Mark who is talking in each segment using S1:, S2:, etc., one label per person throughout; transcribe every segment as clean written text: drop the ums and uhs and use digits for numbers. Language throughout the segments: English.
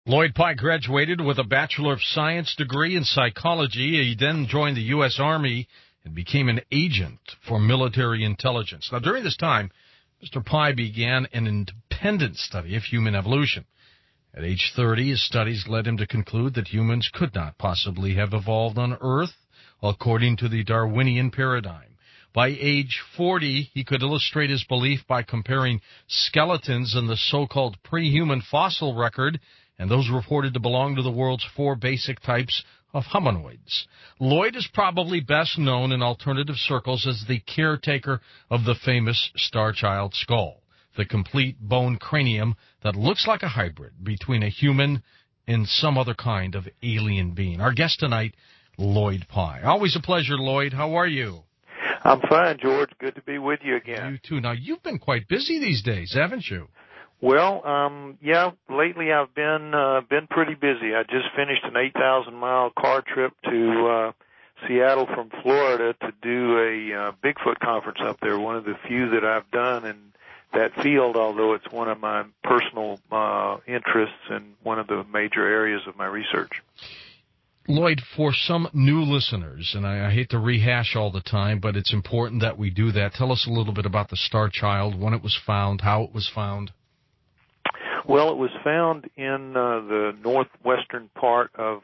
S1: Lloyd Pye graduated with a Bachelor of Science degree in psychology. He then joined the U.S. Army and became an agent for military intelligence. Now, during this time, Mr. Pye began an independent study of human evolution. At age 30, his studies led him to conclude that humans could not possibly have evolved on Earth according to the Darwinian paradigm. By age 40, he could illustrate his belief by comparing skeletons in the so-called pre-human fossil record and those reported to belong to the world's 4 basic types of hominoids. Lloyd is probably best known in alternative circles as the caretaker of the famous Starchild skull, the complete bone cranium that looks like a hybrid between a human and some other kind of alien being. Our guest tonight, Lloyd Pye. Always a pleasure, Lloyd. How are you?
S2: I'm fine, George. Good to be with you again.
S1: You too. Now, you've been quite busy these days, haven't you?
S2: Well, lately I've been pretty busy. I just finished an 8,000-mile car trip to Seattle from Florida to do a Bigfoot conference up there, one of the few that I've done in that field, although it's one of my personal interests and one of the major areas of my research.
S1: Lloyd, for some new listeners, and I hate to rehash all the time, but it's important that we do that. Tell us a little bit about the Starchild, when it was found, how it was found.
S2: Well, it was found in the northeastern part of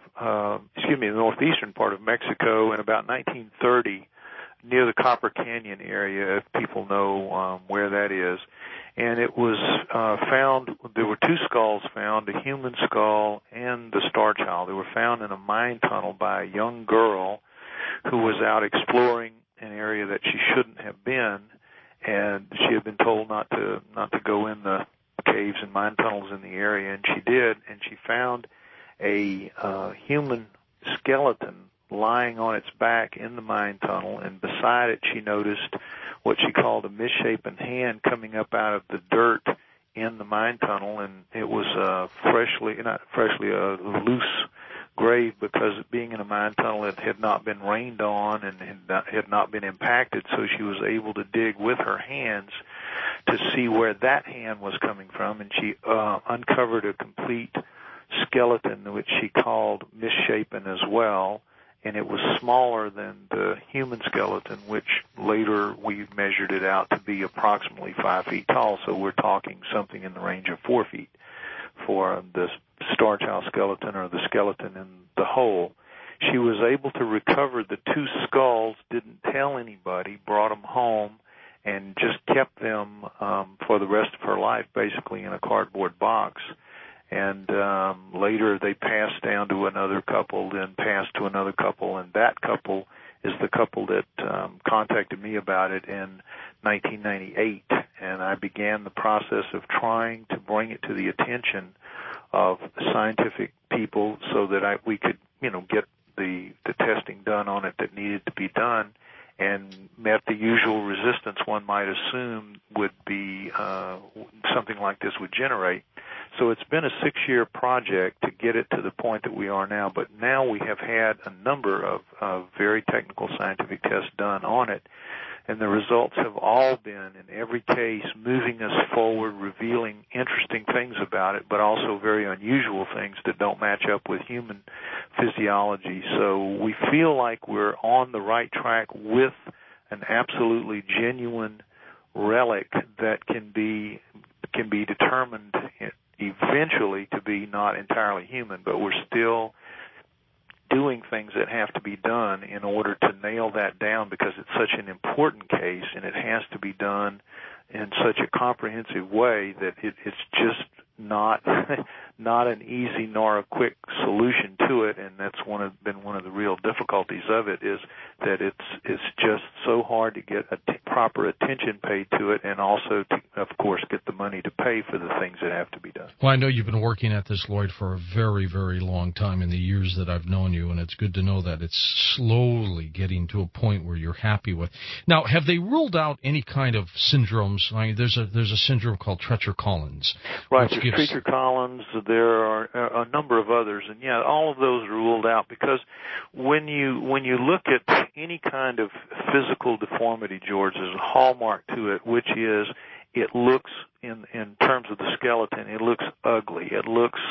S2: Mexico in about 1930, near the Copper Canyon area, if people know where that is. And it was found, there were 2 skulls found, a human skull and the Starchild. They were found in a mine tunnel by a young girl who was out exploring an area that she shouldn't have been, and she had been told not to go in the caves and mine tunnels in the area, and she did, and she found a human skeleton lying on its back in the mine tunnel, and beside it she noticed what she called a misshapen hand coming up out of the dirt in the mine tunnel, and it was a loose grave, because being in a mine tunnel, it had not been rained on and had not been impacted, so she was able to dig with her hands to see where that hand was coming from, and she uncovered a complete skeleton, which she called misshapen as well, and it was smaller than the human skeleton, which later we measured it out to be approximately 5 feet tall, so we're talking something in the range of 4 feet for the Starchild skeleton, or the skeleton in the whole. She was able to recover the 2 skulls, didn't tell anybody, brought them home, and just kept them for the rest of her life, basically in a cardboard box. And later they passed down to another couple, then passed to another couple, and that couple is the couple that contacted me about it in 1998. And I began the process of trying to bring it to the attention of scientific people so that we could, get the testing done on it that needed to be done, and met the usual resistance one might assume would be something like this would generate. So it's been a 6-year project to get it to the point that we are now, but now we have had a number of very technical scientific tests done on it, and the results have all been, in every case, moving us forward, revealing interesting things about it, but also very unusual things that don't match up with human physiology. So we feel like we're on the right track with an absolutely genuine relic that can be determined eventually to be not entirely human, but we're still doing things that have to be done in order to nail that down, because it's such an important case and it has to be done in such a comprehensive way that it's just not an easy nor a quick solution to it, and that's been one of the real difficulties of it, is that it's just so hard to get proper attention paid to it, and also to, of course, get the money to pay for the things that have to be done.
S1: Well, I know you've been working at this, Lloyd, for a very, very long time in the years that I've known you, and it's good to know that it's slowly getting to a point where you're happy with. Now, have they ruled out any kind of syndromes? I mean, there's a syndrome called Treacher-Collins.
S2: Right, there's Treacher-Collins. There are a number of others, and yeah, all of those are ruled out, because when you look at any kind of physical deformity, George, there's a hallmark to it, which is it looks, in terms of the skeleton, it looks ugly. It looks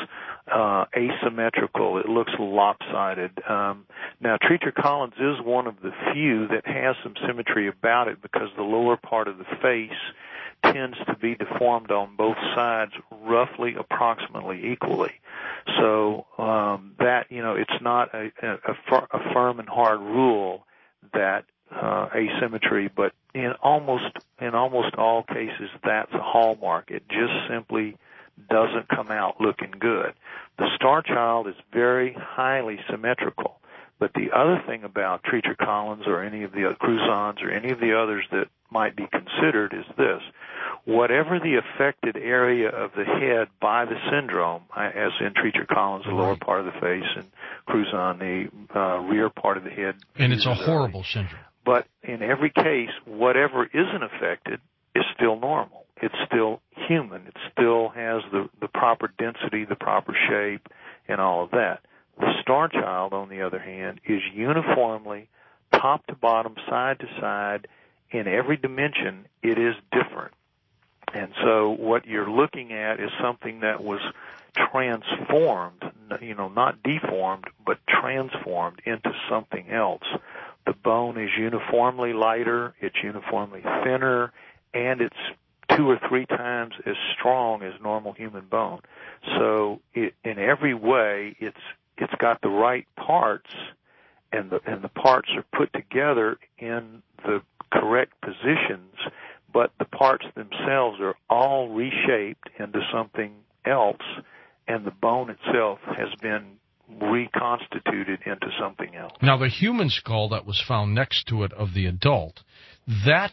S2: asymmetrical. It looks lopsided. Now, Treacher Collins is one of the few that has some symmetry about it, because the lower part of the face tends to be deformed on both sides roughly approximately equally. So that, it's not a firm and hard rule that asymmetry, but in almost all cases that's a hallmark. It just simply doesn't come out looking good. The Star Child is very highly symmetrical. But the other thing about Treacher Collins or any of the Crouzons or any of the others that might be considered is this: whatever the affected area of the head by the syndrome, as in Treacher Collins, the lower part of the face, and Crouzon, the rear part of the head.
S1: And it's a horrible syndrome.
S2: But in every case, whatever isn't affected is still normal. It's still human. It still has the proper density, the proper shape, and all of that. The Star Child, on the other hand, is uniformly, top to bottom, side to side, in every dimension, it is different. And so what you're looking at is something that was transformed, not deformed, but transformed into something else. The bone is uniformly lighter, it's uniformly thinner, and it's 2 or 3 times as strong as normal human bone. So in every way, it's got the right parts, and the parts are put together in the correct positions, but the parts themselves are all reshaped into something else, and the bone itself has been reconstituted into something else.
S1: Now, the human skull that was found next to it of the adult, that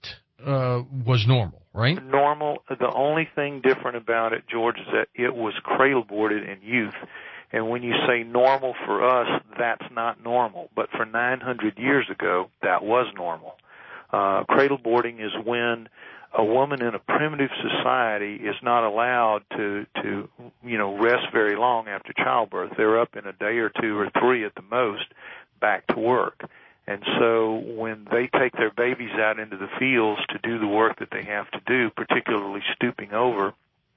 S1: was normal, right?
S2: Normal. The only thing different about it, George, is that it was cradle-boarded in youth. And when you say normal for us, that's not normal. But for 900 years ago, that was normal. Cradle boarding is when a woman in a primitive society is not allowed to rest very long after childbirth. They're up in a day or 2 or 3 at the most, back to work. And so when they take their babies out into the fields to do the work that they have to do, particularly stooping over,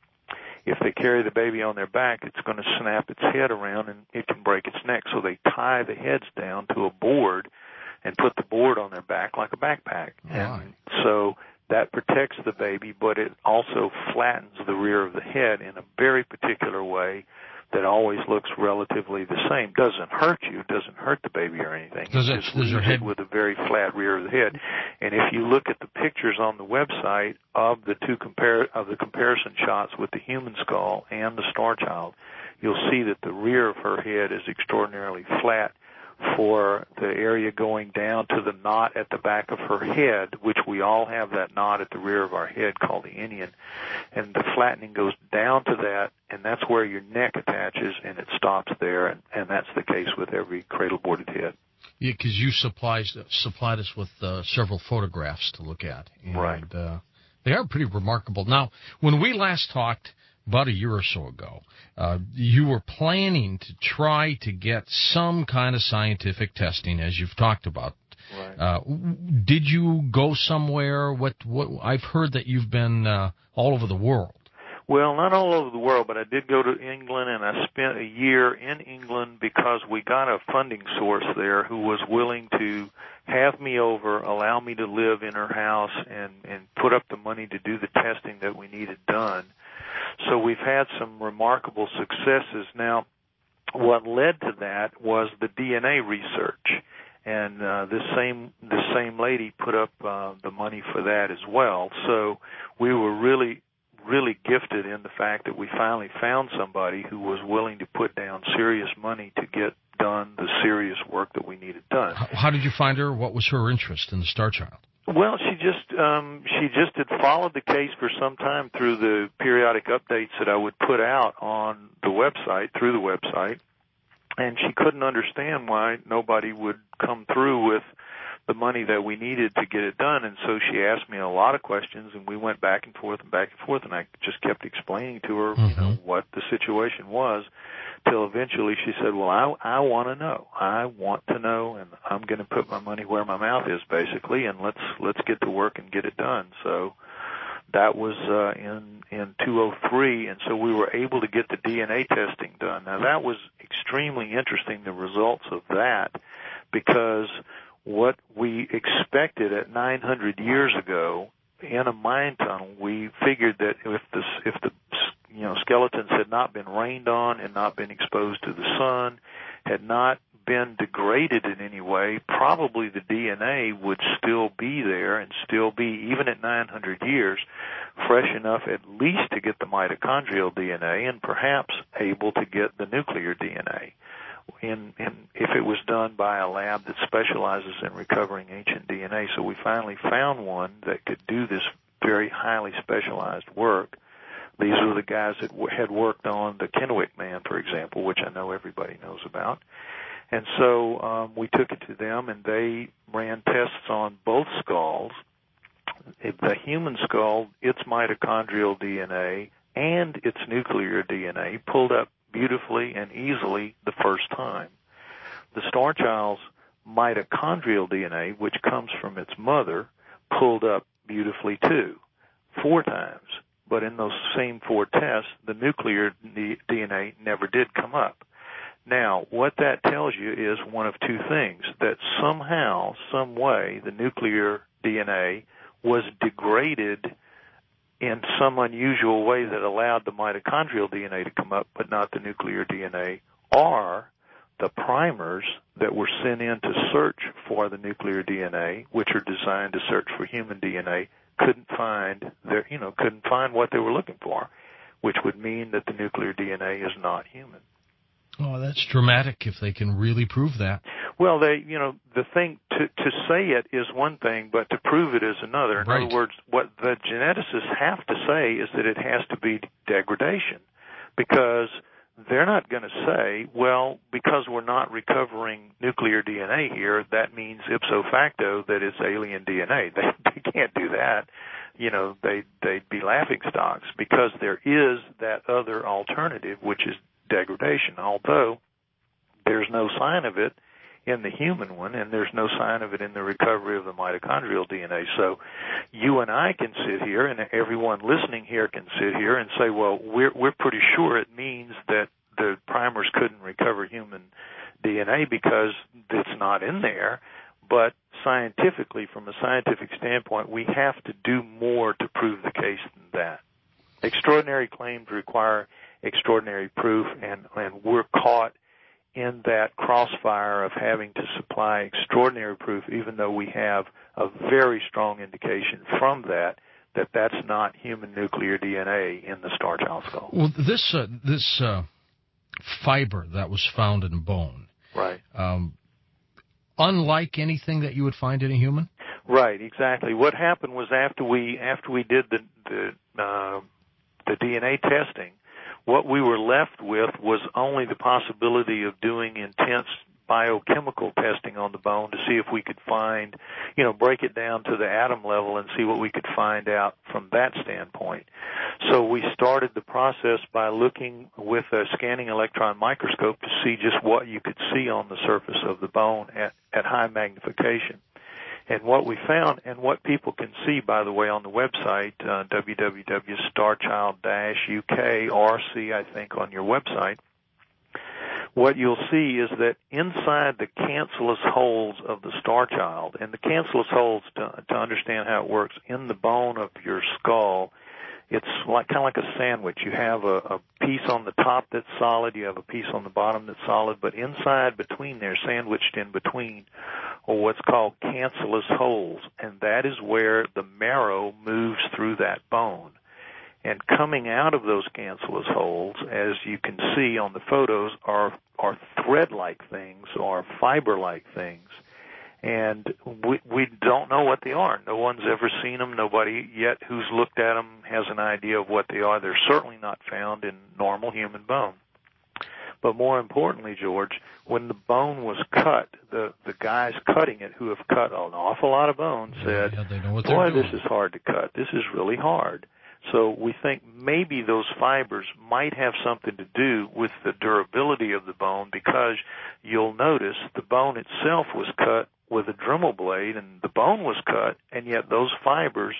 S2: if they carry the baby on their back, it's going to snap its head around and it can break its neck. So they tie the heads down to a board and put the board on their back like a backpack.
S1: Right.
S2: And so that protects the baby, but it also flattens the rear of the head in a very particular way that always looks relatively the same. Doesn't hurt you, doesn't hurt the baby or anything.
S1: Does your head
S2: with a very flat rear of the head? And if you look at the pictures on the website of the comparison shots with the human skull and the Star Child, you'll see that the rear of her head is extraordinarily flat for the area going down to the knot at the back of her head, which we all have that knot at the rear of our head called the inion, and the flattening goes down to that, and that's where your neck attaches, and it stops there, and that's the case with every cradle-boarded head.
S1: Yeah, because you supplied us with several photographs to look at. And,
S2: right.
S1: They are pretty remarkable. Now, when we last talked about a year or so ago, you were planning to try to get some kind of scientific testing, as you've talked about.
S2: Right.
S1: Did you go somewhere? What? I've heard that you've been all over the world.
S2: Well, not all over the world, but I did go to England, and I spent a year in England because we got a funding source there who was willing to have me over, allow me to live in her house, and put up the money to do the testing that we needed done. So we've had some remarkable successes. Now, what led to that was the DNA research, and this same lady put up the money for that as well. So we were really gifted in the fact that we finally found somebody who was willing to put down serious money to get done the serious work that we needed done.
S1: How did you find her? What was her interest in the Star Child?
S2: Well, she just had followed the case for some time through the periodic updates that I would put out on the website, through the website, and she couldn't understand why nobody would come through with the money that we needed to get it done. And so she asked me a lot of questions, and we went back and forth, and I just kept explaining to her, what the situation was, till eventually she said, well, I want to know. I want to know, and I'm going to put my money where my mouth is, basically, and let's get to work and get it done. So That was in 2003, and so we were able to get the DNA testing done. Now, that was extremely interesting, the results of that, because what we expected at 900 years ago in a mine tunnel, we figured that if the skeletons had not been rained on, had not been exposed to the sun, had not been degraded in any way, probably the DNA would still be there and still be, even at 900 years, fresh enough at least to get the mitochondrial DNA and perhaps able to get the nuclear DNA. And if it was done by a lab that specializes in recovering ancient DNA. So we finally found one that could do this very highly specialized work. These were the guys that had worked on the Kennewick Man, for example, which I know everybody knows about. And so we took it to them, and they ran tests on both skulls. The human skull, its mitochondrial DNA and its nuclear DNA pulled up beautifully and easily the first time. The star child's mitochondrial DNA, which comes from its mother, pulled up beautifully too, 4 times. But in those same 4 tests, the nuclear DNA never did come up. Now, what that tells you is one of 2 things, that somehow, some way, the nuclear DNA was degraded in some unusual way that allowed the mitochondrial DNA to come up, but not the nuclear DNA, or the primers that were sent in to search for the nuclear DNA, which are designed to search for human DNA, couldn't find what they were looking for, which would mean that the nuclear DNA is not human.
S1: Oh, that's dramatic if they can really prove that.
S2: Well, the thing to say it is one thing, but to prove it is another. In
S1: Right.
S2: other words, what the geneticists have to say is that it has to be degradation, because they're not going to say, well, because we're not recovering nuclear DNA here, that means ipso facto that it's alien DNA. They can't do that. They'd be laughing stocks, because there is that other alternative, which is degradation, although there's no sign of it in the human one, and there's no sign of it in the recovery of the mitochondrial DNA. So you and I can sit here, and everyone listening here can sit here and say, well, we're pretty sure it means that the primers couldn't recover human DNA because it's not in there. But scientifically, from a scientific standpoint, we have to do more to prove the case than that. Extraordinary claims require extraordinary proof, and we're caught in that crossfire of having to supply extraordinary proof, even though we have a very strong indication from that's not human nuclear DNA in the star child skull.
S1: Well, this fiber that was found in bone,
S2: right?
S1: Unlike anything that you would find in a human.
S2: Right, exactly. What happened was after we did the DNA testing, what we were left with was only the possibility of doing intense biochemical testing on the bone to see if we could find, break it down to the atom level and see what we could find out from that standpoint. So we started the process by looking with a scanning electron microscope to see just what you could see on the surface of the bone at high magnification. And what we found, and what people can see, by the way, on the website, www.starchild-UK.RC, I think, on your website, what you'll see is that inside the cancellous holes of the star child, and the cancellous holes, to understand how it works, in the bone of your skull, it's kind of like a sandwich. You have a piece on the top that's solid, you have a piece on the bottom that's solid, but inside between there, sandwiched in between, are what's called cancellous holes, and that is where the marrow moves through that bone. And coming out of those cancellous holes, as you can see on the photos, are thread-like things or fiber-like things. And we don't know what they are. No one's ever seen them. Nobody yet who's looked at them has an idea of what they are. They're certainly not found in normal human bone. But more importantly, George, when the bone was cut, the guys cutting it, who have cut an awful lot of bone, said, boy, this is hard to cut. This is really hard. So we think maybe those fibers might have something to do with the durability of the bone, because you'll notice the bone itself was cut with a Dremel blade, and the bone was cut, and yet those fibers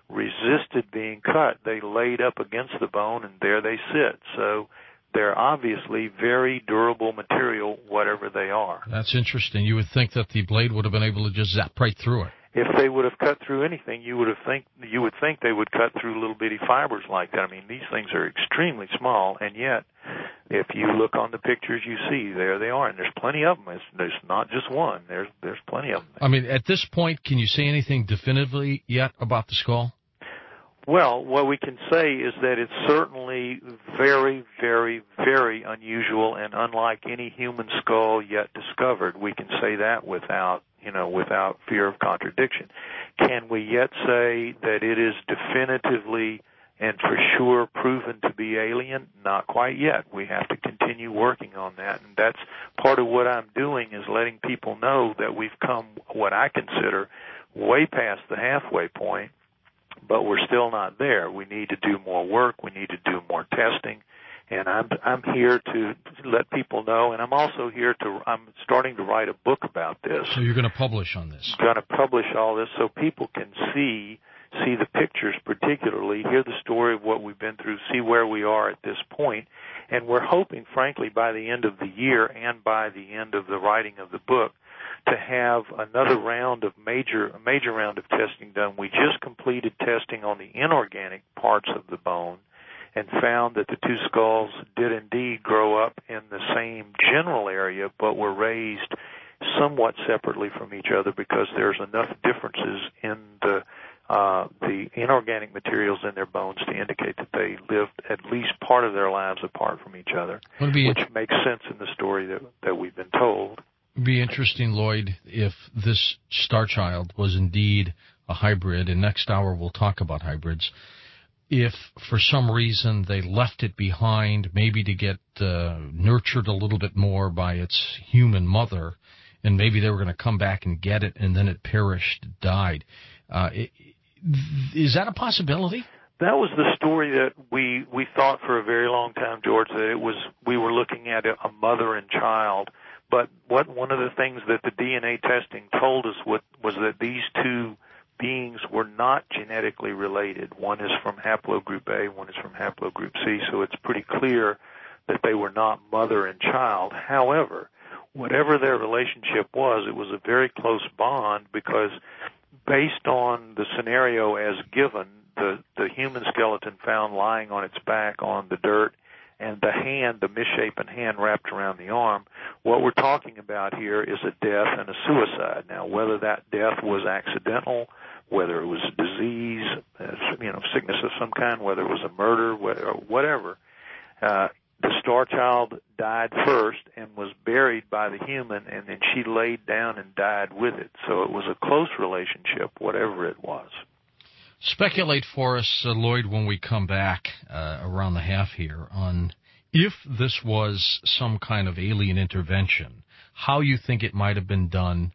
S2: resisted being cut. They laid up against the bone, and there they sit. So they're obviously very durable material, whatever they are.
S1: That's interesting. You would think that the blade would have been able to just zap right through it.
S2: If they would have cut through anything, you would think they would cut through little bitty fibers like that. I mean, these things are extremely small, and yet, if you look on the pictures you see, there they are, and there's plenty of them. There's not just one. There's plenty of them.
S1: I mean, at this point, can you say anything definitively yet about the skull?
S2: Well, what we can say is that it's certainly very, very, very unusual and unlike any human skull yet discovered. We can say that without fear of contradiction. Can we yet say that it is definitively and for sure proven to be alien? Not quite yet. We have to continue working on that, and that's part of what I'm doing, is letting people know that we've come, what I consider, way past the halfway point, but we're still not there. We need to do more work. We need to do more testing. And I'm here to let people know, and I'm also I'm starting to write a book about this.
S1: So you're going to publish on this?
S2: I'm going to publish all this so people can see the pictures particularly, hear the story of what we've been through, see where we are at this point. And we're hoping, frankly, by the end of the year and by the end of the writing of the book, to have another round of major round of testing done. We just completed testing on the inorganic parts of the bone and found that the two skulls did indeed grow up in the same general area, but were raised somewhat separately from each other because there's enough differences in the inorganic materials in their bones to indicate that they lived at least part of their lives apart from each other, which makes sense in the story that we've been told.
S1: It would be interesting, Lloyd, if this Star Child was indeed a hybrid, and next hour we'll talk about hybrids. If for some reason they left it behind, maybe to get nurtured a little bit more by its human mother, and maybe they were going to come back and get it, and then it perished, died. Is that a possibility?
S2: That was the story that we thought for a very long time, George, that we were looking at a mother and child. But one of the things that the DNA testing told us was that these two beings were not genetically related. One is from haplogroup A, one is from haplogroup C, so it's pretty clear that they were not mother and child. However, whatever their relationship was, it was a very close bond because based on the scenario as given, the human skeleton found lying on its back on the dirt, and the hand, the misshapen hand wrapped around the arm, what we're talking about here is a death and a suicide. Now, whether that death was accidental, whether it was a disease, sickness of some kind, whether it was a murder, whatever, the Star Child died first and was buried by the human, and then she laid down and died with it. So it was a close relationship, whatever it was.
S1: Speculate for us, Lloyd, when we come back around the half here on if this was some kind of alien intervention, how you think it might have been done,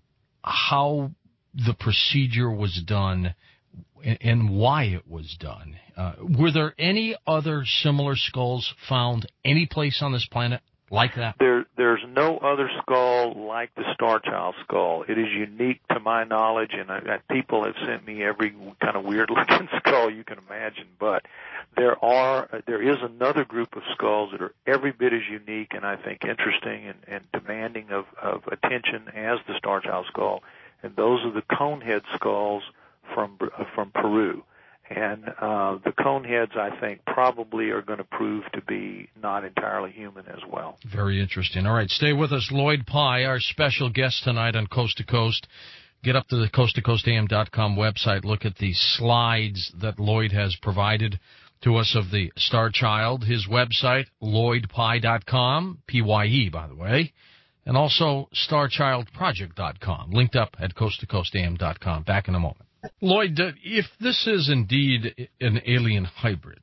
S1: how the procedure was done, and why it was done. Were there any other similar skulls found any place on this planet like that?
S2: There's no other skull like the Star Child skull. It is unique to my knowledge, and people have sent me every kind of weird-looking skull you can imagine. But there is another group of skulls that are every bit as unique and I think interesting and demanding of attention as the Star Child skull, and those are the conehead skulls from Peru. And the coneheads, I think, probably are going to prove to be not entirely human as well.
S1: Very interesting. All right, stay with us. Lloyd Pye, our special guest tonight on Coast to Coast. Get up to the coasttocoastam.com website. Look at the slides that Lloyd has provided to us of the Star Child. His website, LloydPye.com, P-Y-E, by the way, and also StarChildProject.com, linked up at coasttocoastam.com. Back in a moment. Lloyd, if this is indeed an alien hybrid,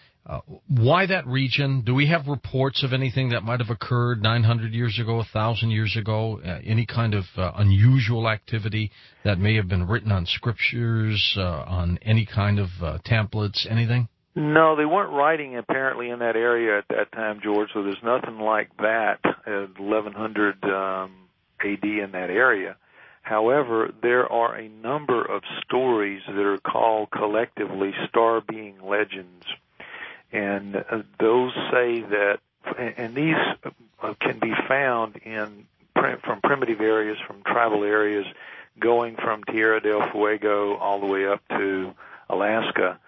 S1: why that region? Do we have reports of anything that might have occurred 900 years ago, 1,000 years ago, any kind of unusual activity that may have been written on scriptures, on any kind of templates, anything?
S2: No, they weren't writing apparently in that area at that time, George, so there's nothing like that at 1100 AD in that area. However, there are a number of stories that are called collectively star being legends, and those say that, and these can be found from primitive areas, from tribal areas, going from Tierra del Fuego all the way up to Alaska.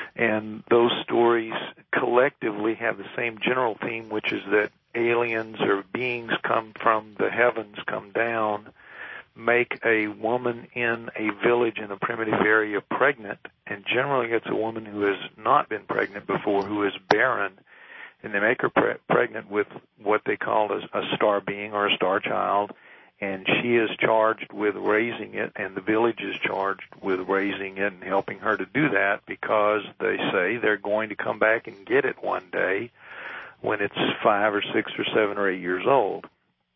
S2: And those stories collectively have the same general theme, which is that aliens or beings come from the heavens, come down, make a woman in a village in a primitive area pregnant, and generally it's a woman who has not been pregnant before, who is barren, and they make her pregnant with what they call a star being or a star child, and she is charged with raising it, and the village is charged with raising it and helping her to do that, because they say they're going to come back and get it one day when it's 5 or 6 or 7 or 8 years old.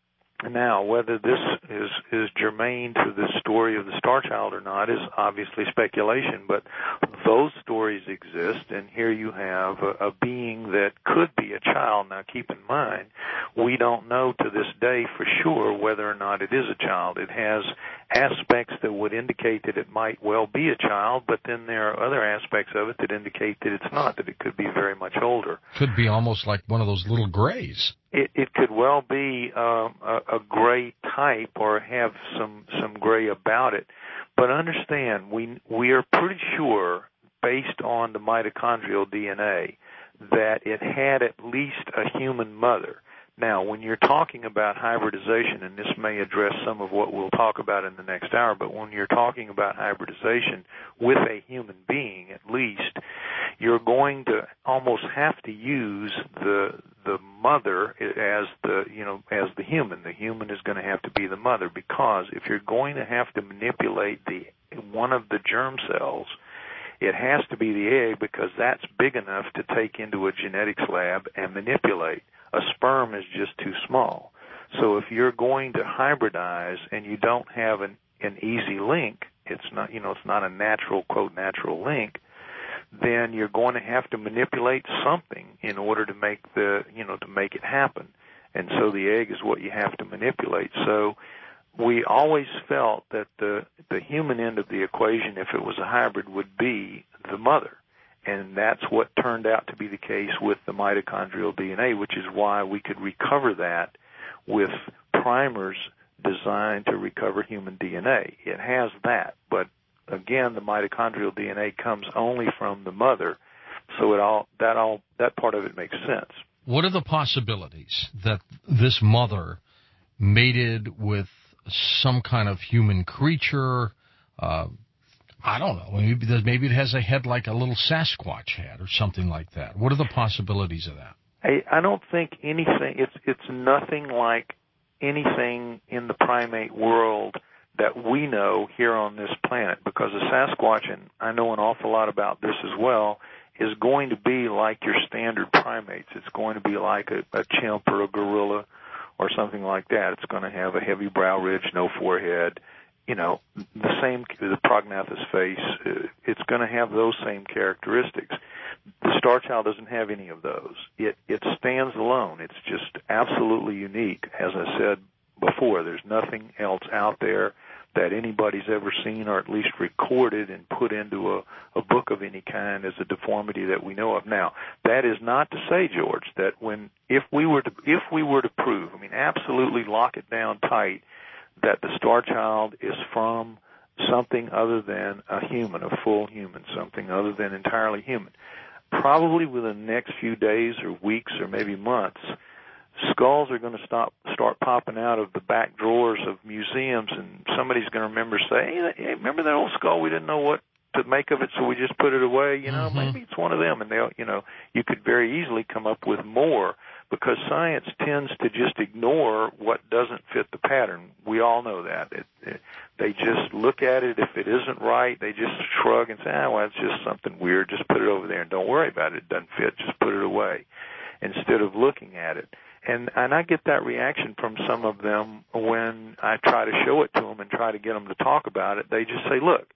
S2: Now, whether this is germane to the story of the star child or not is obviously speculation, but those stories exist, and here you have a being that could be a child. Now, keep in mind, we don't know to this day for sure whether or not it is a child. It has aspects that would indicate that it might well be a child, but then there are other aspects of it that indicate that it's not, that it could be very much older.
S1: Could be almost like one of those little grays.
S2: It could well be a gray type or have some gray about it. But understand, we are pretty sure, based on the mitochondrial DNA, that it had at least a human mother. Now, when you're talking about hybridization, and this may address some of what we'll talk about in the next hour, but when you're talking about hybridization with a human being, at least, you're going to almost have to use the mother as the human. The human is going to have to be the mother, because if you're going to have to manipulate one of the germ cells, it has to be the egg, because that's big enough to take into a genetics lab and manipulate. A sperm is just too small. So if you're going to hybridize and you don't have an easy link, it's not a natural, quote, natural link, then you're going to have to manipulate something in order to make to make it happen. And so the egg is what you have to manipulate. So we always felt that the human end of the equation, if it was a hybrid, would be the mother. And that's what turned out to be the case with the mitochondrial DNA, which is why we could recover that with primers designed to recover human DNA. It has that, but again, the mitochondrial DNA comes only from the mother, so that part of it makes sense.
S1: What are the possibilities that this mother mated with some kind of human creature? I don't know. Maybe it has a head like a little Sasquatch had or something like that. What are the possibilities of that?
S2: I don't think anything. It's nothing like anything in the primate world that we know here on this planet, because a Sasquatch, and I know an awful lot about this as well, is going to be like your standard primates. It's going to be like a chimp or a gorilla or something like that. It's going to have a heavy brow ridge, no forehead, the prognathous face. It's going to have those same characteristics. The star child doesn't have any of those. It stands alone. It's just absolutely unique. As I said before, there's nothing else out there that anybody's ever seen, or at least recorded and put into a book of any kind, as a deformity that we know of. Now, that is not to say, George, that if we were to prove, absolutely lock it down tight, that the star child is from something other than a human, a full human, something other than entirely human, probably within the next few days or weeks or maybe months, skulls are going to start popping out of the back drawers of museums, and somebody's going to remember, say, hey, remember that old skull? We didn't know what to make of it, so we just put it away. Maybe it's one of them. And you could very easily come up with more, because science tends to just ignore what doesn't fit the pattern. We all know that. They just look at it. If it isn't right, they just shrug and say, well, it's just something weird. Just put it over there and don't worry about it. It doesn't fit. Just put it away, instead of looking at it. And I get that reaction from some of them when I try to show it to them and try to get them to talk about it. They just say, look,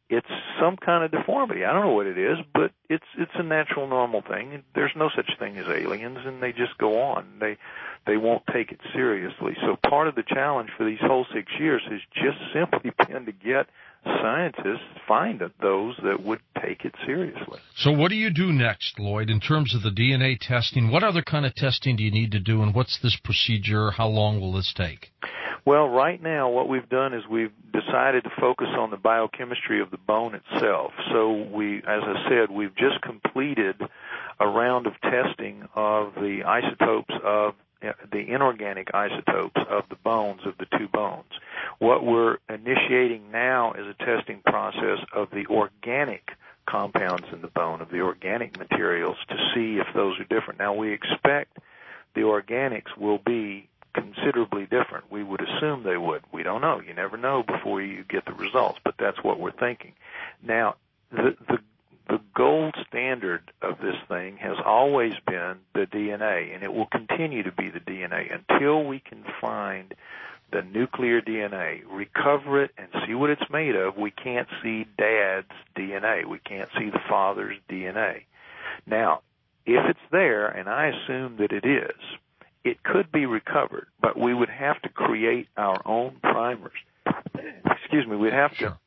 S2: it's some kind of deformity. I don't know what it is, but it's a natural, normal thing. There's no such thing as aliens, and they just go on. They won't take it seriously. So part of the challenge for these whole 6 years has just simply been to get scientists, find those that would take it seriously.
S1: So what do you do next, Lloyd, in terms of the DNA testing? What other kind of testing do you need to do, and what's this procedure? How long will this take?
S2: Well, right now what we've done is we've decided to focus on the biochemistry of the bone itself. So as I said, we've just completed a round of testing of the isotopes of the inorganic isotopes of the bones of the two bones. What we're initiating now is a testing process of the organic compounds in the bone, of the organic materials, to see if those are different. Now, we expect the organics will be considerably different. We would assume they would. We don't know. You never know before you get the results, but that's what we're thinking. Now, the gold standard of this thing has always been the DNA, and it will continue to be the DNA until we can find the nuclear DNA, recover it, and see what it's made of. We can't see Dad's DNA. We can't see the father's DNA. Now, if it's there, and I assume that it is, it could be recovered, but we would have to create our own primers. Excuse me, we'd have to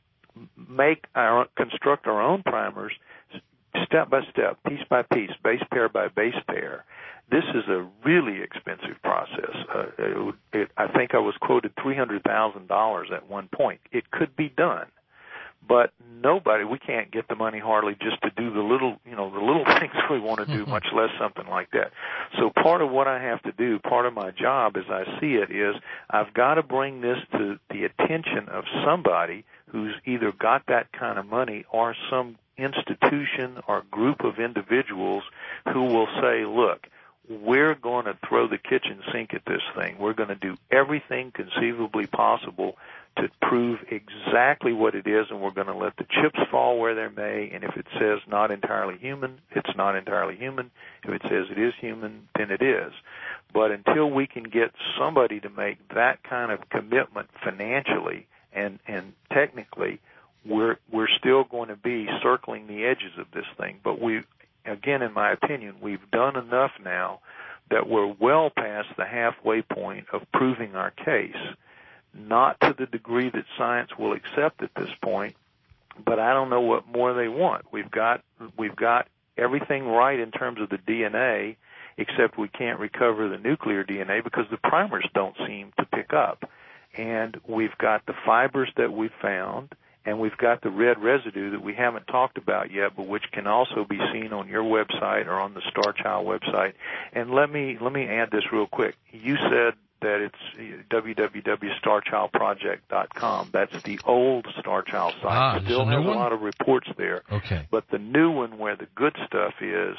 S2: construct our own primers step by step, piece by piece, base pair by base pair. This is a really expensive process. I think I was quoted $300,000 at one point. It could be done, but we can't get the money hardly just to do the little things we want to do, much less something like that. So part of what I have to do, part of my job as I see it, is I've got to bring this to the attention of somebody who's either got that kind of money or some institution or group of individuals who will say, look, we're going to throw the kitchen sink at this thing. We're going to do everything conceivably possible to prove exactly what it is, and we're going to let the chips fall where they may, and if it says not entirely human, it's not entirely human. If it says it is human, then it is. But until we can get somebody to make that kind of commitment financially and technically, we're still going to be circling the edges of this thing. But again, in my opinion, we've done enough now that we're well past the halfway point of proving our case. Not to the degree that science will accept at this point, but I don't know what more they want. We've got everything right in terms of the DNA, except we can't recover the nuclear DNA because the primers don't seem to pick up. And we've got the fibers that we've found, and we've got the red residue that we haven't talked about yet, but which can also be seen on your website or on the Star Child website. And let me add this real quick. You said that it's www.starchildproject.com. That's the old Star Child site. Still has a lot of reports there.
S1: Okay.
S2: But the new one where the good stuff is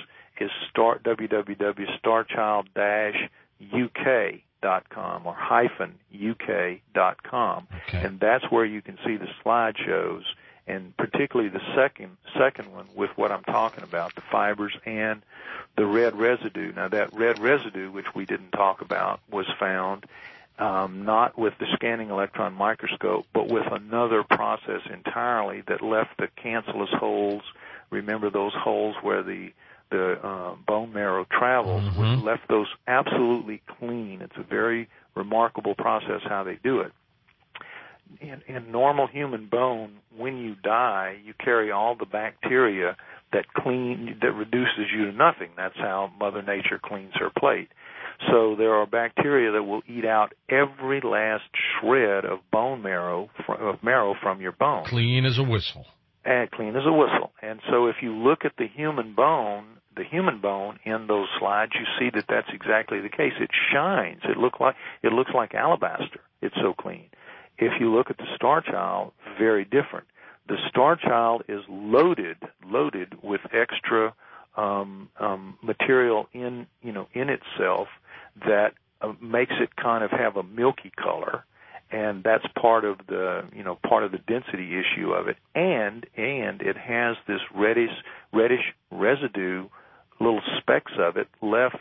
S2: www.starchild-uk.com or -uk.com.
S1: Okay.
S2: And that's where you can see the slideshows, and particularly the second one with what I'm talking about, the fibers and the red residue. Now, that red residue, which we didn't talk about, was found not with the scanning electron microscope, but with another process entirely that left the cancellous holes. Remember those holes where the bone marrow travels, which left those absolutely clean. It's a very remarkable process how they do it. In normal human bone, when you die, you carry all the bacteria that reduces you to nothing. That's how Mother Nature cleans her plate. So there are bacteria that will eat out every last shred of bone marrow, from your bone.
S1: Clean as a whistle.
S2: And clean as a whistle. And so if you look at the human bone in those slides, you see that that's exactly the case. It shines. It looks like alabaster. It's so clean. If you look at the Star Child, very different. The Star Child is loaded with extra material in itself that makes it kind of have a milky color, and that's part of the density issue of it. And it has this reddish residue, little specks of it left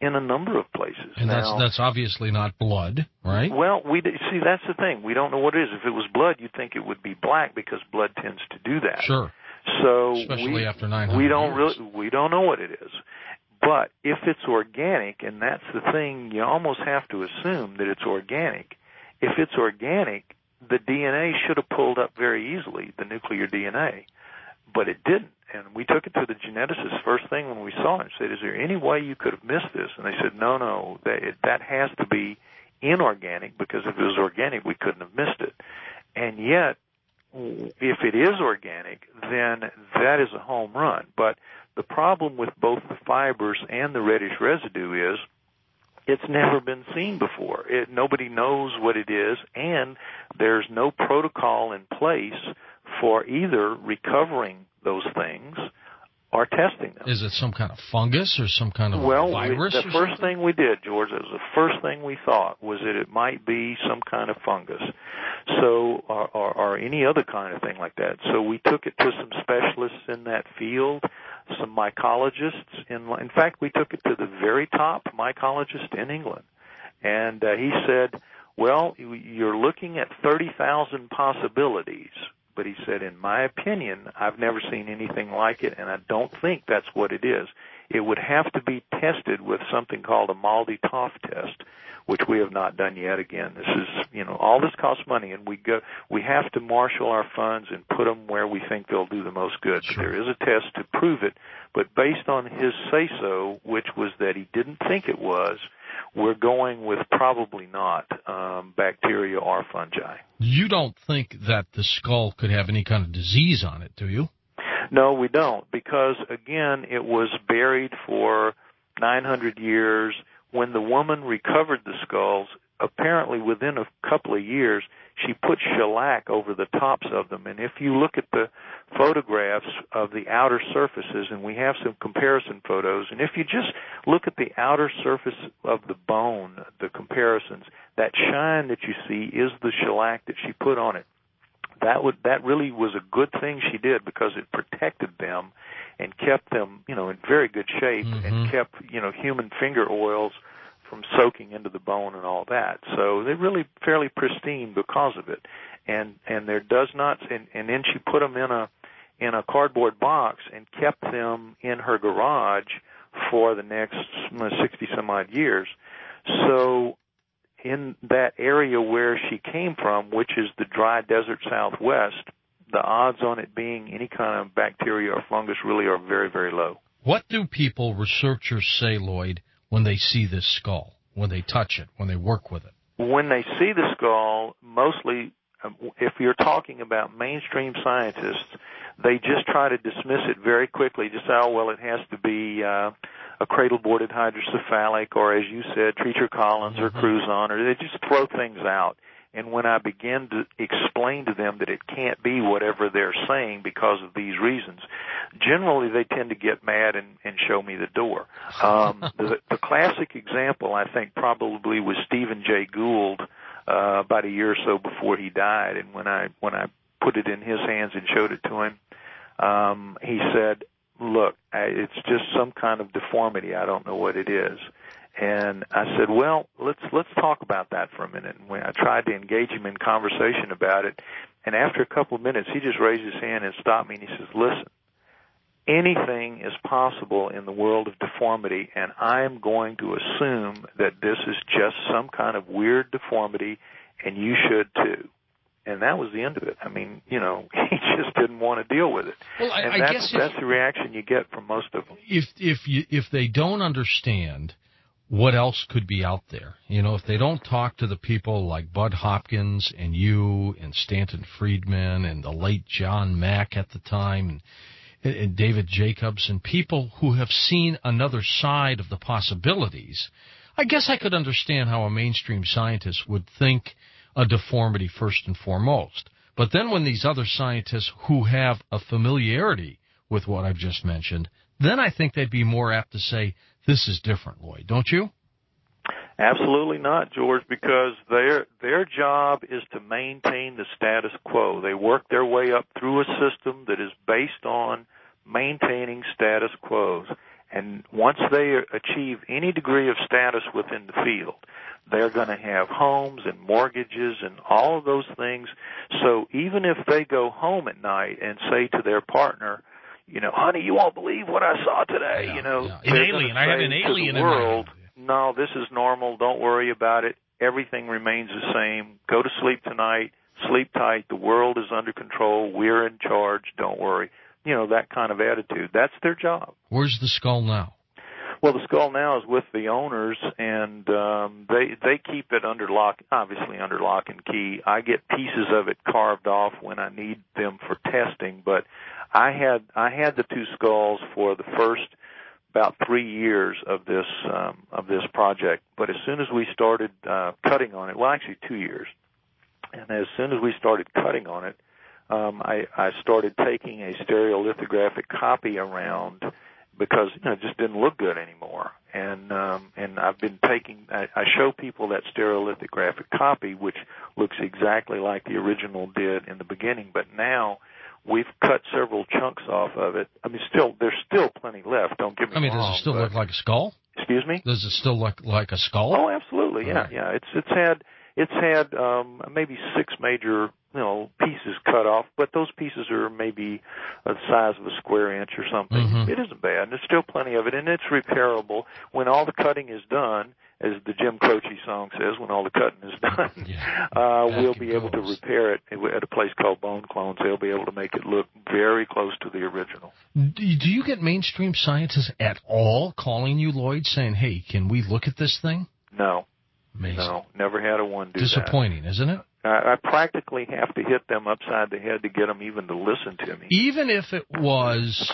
S2: in a number of places.
S1: And that's obviously not blood, right?
S2: Well, see, that's the thing. We don't know what it is. If it was blood, you'd think it would be black because blood tends to do that.
S1: Sure.
S2: So
S1: especially after 900 years.
S2: We don't know what it is. But if it's organic, and that's the thing, you almost have to assume that it's organic. If it's organic, the DNA should have pulled up very easily, the nuclear DNA, but it didn't. And we took it to the geneticist first thing when we saw it and said, is there any way you could have missed this? And they said, no, that has to be inorganic, because if it was organic, we couldn't have missed it. And yet, if it is organic, then that is a home run. But the problem with both the fibers and the reddish residue is it's never been seen before. Nobody knows what it is, and there's no protocol in place for either recovering those things or testing them.
S1: Is it some kind of fungus or some kind of virus?
S2: The first thing we did, George, it was the first thing we thought, was that it might be some kind of fungus, so or any other kind of thing like that. So we took it to some specialists in that field, some mycologists. In fact, we took it to the very top mycologist in England, and he said, well, you're looking at 30,000 possibilities. But he said, in my opinion, I've never seen anything like it, and I don't think that's what it is. It would have to be tested with something called a MALDI-TOF test, which we have not done yet. Again, this is, all this costs money, and we have to marshal our funds and put them where we think they'll do the most good.
S1: Sure.
S2: There is a test to prove it, but based on his say-so, which was that he didn't think it was, we're going with probably not bacteria or fungi.
S1: You don't think that the skull could have any kind of disease on it, do you?
S2: No, we don't, because, again, it was buried for 900 years. When the woman recovered the skulls, apparently within a couple of years, she put shellac over the tops of them. And if you look at the photographs of the outer surfaces, and we have some comparison photos, and if you just look at the outer surface of the bone, the comparisons, that shine that you see is the shellac that she put on it. That really was a good thing she did, because it protected them and kept them, in very good shape, and kept, human finger oils from soaking into the bone and all that. So they're really fairly pristine because of it. And there does not, and then she put them in a cardboard box and kept them in her garage for the next 60 some odd years. So in that area where she came from, which is the dry desert Southwest, the odds on it being any kind of bacteria or fungus really are very, very low.
S1: What do researchers say, Lloyd, when they see this skull, when they touch it, when they work with it?
S2: When they see the skull, mostly, if you're talking about mainstream scientists, they just try to dismiss it very quickly. Just say, it has to be a cradle-boarded hydrocephalic, or, as you said, Treacher Collins or Cruzon, or they just throw things out. And when I begin to explain to them that it can't be whatever they're saying because of these reasons, generally they tend to get mad and show me the door. The classic example, I think, probably was Stephen Jay Gould about a year or so before he died. And when I put it in his hands and showed it to him, he said, look, it's just some kind of deformity. I don't know what it is. And I said, well, let's talk about that for a minute. And when I tried to engage him in conversation about it, and after a couple of minutes, he just raised his hand and stopped me, and he says, listen, anything is possible in the world of deformity, and I'm going to assume that this is just some kind of weird deformity, and you should too. And that was the end of it. I mean, he just didn't want to deal with it.
S1: Well, I guess
S2: that's the reaction you get from most of them.
S1: If they don't understand what else could be out there, if they don't talk to the people like Bud Hopkins and you and Stanton Friedman and the late John Mack at the time and David Jacobs and people who have seen another side of the possibilities, I guess I could understand how a mainstream scientist would think a deformity first and foremost. But then when these other scientists who have a familiarity with what I've just mentioned, then I think they'd be more apt to say, this is different, Lloyd, don't you?
S2: Absolutely not, George, because their job is to maintain the status quo. They work their way up through a system that is based on maintaining status quos. And once they achieve any degree of status within the field, they're going to have homes and mortgages and all of those things. So even if they go home at night and say to their partner, honey, you won't believe what I saw today,
S1: Yeah.
S2: An
S1: alien. I had an alien in my hand.
S2: No, this is normal. Don't worry about it. Everything remains the same. Go to sleep tonight. Sleep tight. The world is under control. We're in charge. Don't worry. That kind of attitude. That's their job.
S1: Where's the skull now?
S2: Well, the skull now is with the owners, and they keep it obviously under lock and key. I get pieces of it carved off when I need them for testing, but I had the two skulls for the first about 3 years of this project. But as soon as we started cutting on it, well, actually 2 years, and as soon as we started cutting on it, I started taking a stereolithographic copy around because it just didn't look good anymore. And I've been I show people that stereolithographic copy, which looks exactly like the original did in the beginning, but now we've cut several chunks off of it. I mean, there's still plenty left. Don't get me wrong.
S1: Does it still look like a skull?
S2: Excuse me?
S1: Does it still look like a skull?
S2: Oh, absolutely. Yeah, yeah. It's had maybe 6 major pieces cut off, but those pieces are maybe the size of a square inch or something. Mm-hmm. It isn't bad. There's still plenty of it, and it's repairable. When all the cutting is done, as the Jim Croce song says, when all the cutting is done, we'll be able to repair it at a place called Bone Clones. They'll be able to make it look very close to the original.
S1: Do you get mainstream scientists at all calling you, Lloyd, saying, hey, can we look at this thing?
S2: No.
S1: Amazing.
S2: No, never had one do
S1: Disappointing, isn't it?
S2: I practically have to hit them upside the head to get them even to listen to me.
S1: Even if it was,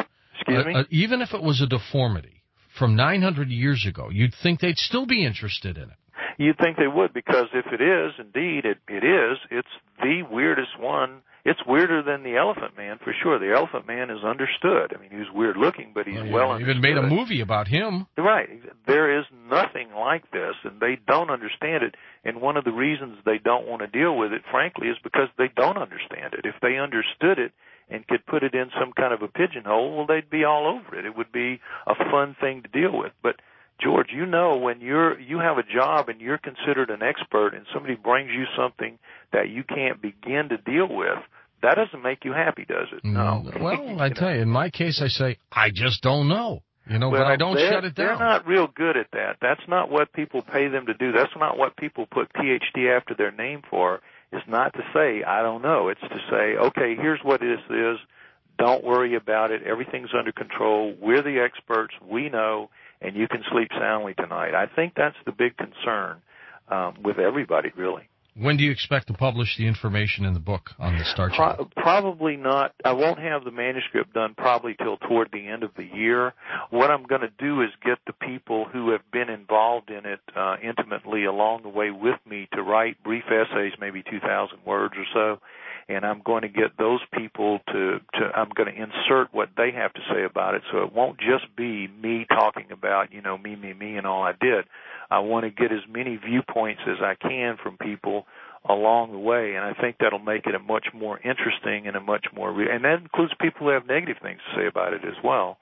S1: even if it was a deformity from 900 years ago, you'd think they'd still be interested in it.
S2: You'd think they would, because if it is, indeed, it is. It's the weirdest one. It's weirder than the Elephant Man, for sure. The Elephant Man is understood. I mean, he was weird looking, but he's well understood.
S1: Even made a movie about him.
S2: Right. There is nothing like this, and they don't understand it. And one of the reasons they don't want to deal with it, frankly, is because they don't understand it. If they understood it and could put it in some kind of a pigeonhole, well, they'd be all over it. It would be a fun thing to deal with. But George, when you have a job and you're considered an expert, and somebody brings you something that you can't begin to deal with, that doesn't make you happy, does it? No.
S1: Well, I tell you, in my case, I say, I just don't know. But I don't shut it down.
S2: They're not real good at that. That's not what people pay them to do. That's not what people put PhD after their name for. It's not to say, I don't know. It's to say, okay, here's what this is. Don't worry about it. Everything's under control. We're the experts. We know, and you can sleep soundly tonight. I think that's the big concern with everybody, really.
S1: When do you expect to publish the information in the book on the Star Channel?
S2: Probably not. I won't have the manuscript done probably till toward the end of the year. What I'm going to do is get the people who have been involved in it intimately along the way with me to write brief essays, maybe 2,000 words or so, and I'm going to get those people I'm going to insert what they have to say about it, so it won't just be me talking about, me, and all I did. I want to get as many viewpoints as I can from people along the way, and I think that'll make it a much more interesting and a much more and that includes people who have negative things to say about it as well,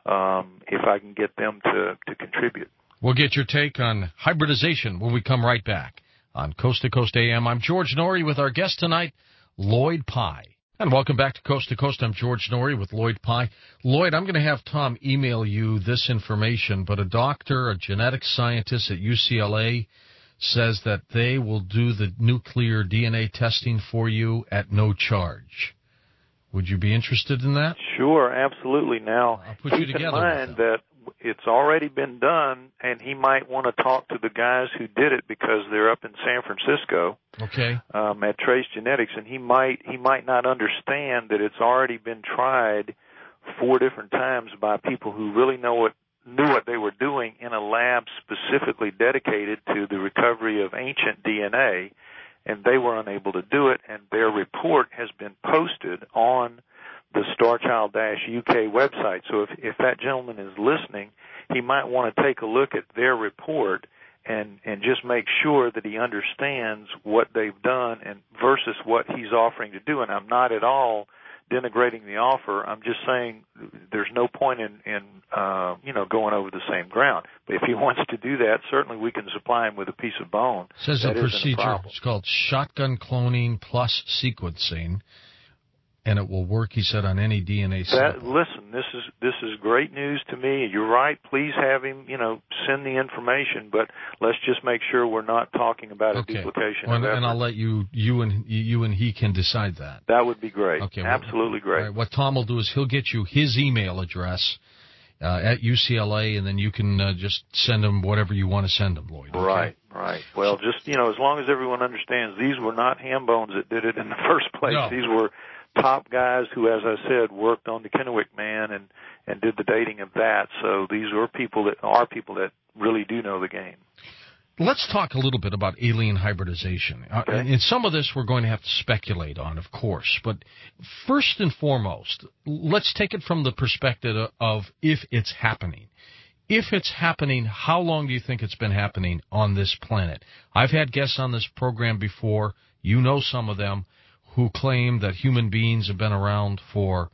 S2: if I can get them to contribute.
S1: We'll get your take on hybridization when we come right back on Coast to Coast AM. I'm George Noory with our guest tonight, Lloyd Pye. And welcome back to Coast. I'm George Noory with Lloyd Pye. Lloyd, I'm going to have Tom email you this information, but a doctor, a genetic scientist at UCLA, says that they will do the nuclear DNA testing for you at no charge. Would you be interested in that?
S2: Sure, absolutely. Now,
S1: I'll put you
S2: keep
S1: together
S2: in mind
S1: with them.
S2: that it's already been done, and he might want to talk to the guys who did it because they're up in San Francisco.
S1: Okay.
S2: At Trace Genetics, and he might not understand that it's already been tried 4 different times by people who really knew what they were doing in a lab specifically dedicated to the recovery of ancient DNA, and they were unable to do it, and their report has been posted on the Starchild-UK website. So if that gentleman is listening, he might want to take a look at their report and just make sure that he understands what they've done and versus what he's offering to do. And I'm not at all denigrating the offer. I'm just saying there's no point in going over the same ground. But if he wants to do that, certainly we can supply him with a piece of bone.
S1: It says a procedure. It's called shotgun cloning plus sequencing. And it will work, he said, on any DNA sample.
S2: Listen, this is great news to me. You're right. Please have him, send the information, but let's just make sure we're not talking about a duplication of effort.
S1: And I'll let you and he can decide that.
S2: That would be great. Okay, absolutely great.
S1: Right, what Tom will do is he'll get you his email address at UCLA, and then you can just send him whatever you want to send him, Lloyd. Okay?
S2: Right. Well, just as long as everyone understands, these were not ham bones that did it in the first place.
S1: No.
S2: These were top guys who, as I said, worked on the Kennewick Man and did the dating of that. So these are people that really do know the game.
S1: Let's talk a little bit about alien hybridization.
S2: Okay.
S1: And some of this we're going to have to speculate on, of course. But first and foremost, let's take it from the perspective of if it's happening. If it's happening, how long do you think it's been happening on this planet? I've had guests on this program before. You know some of them, who claim that human beings have been around for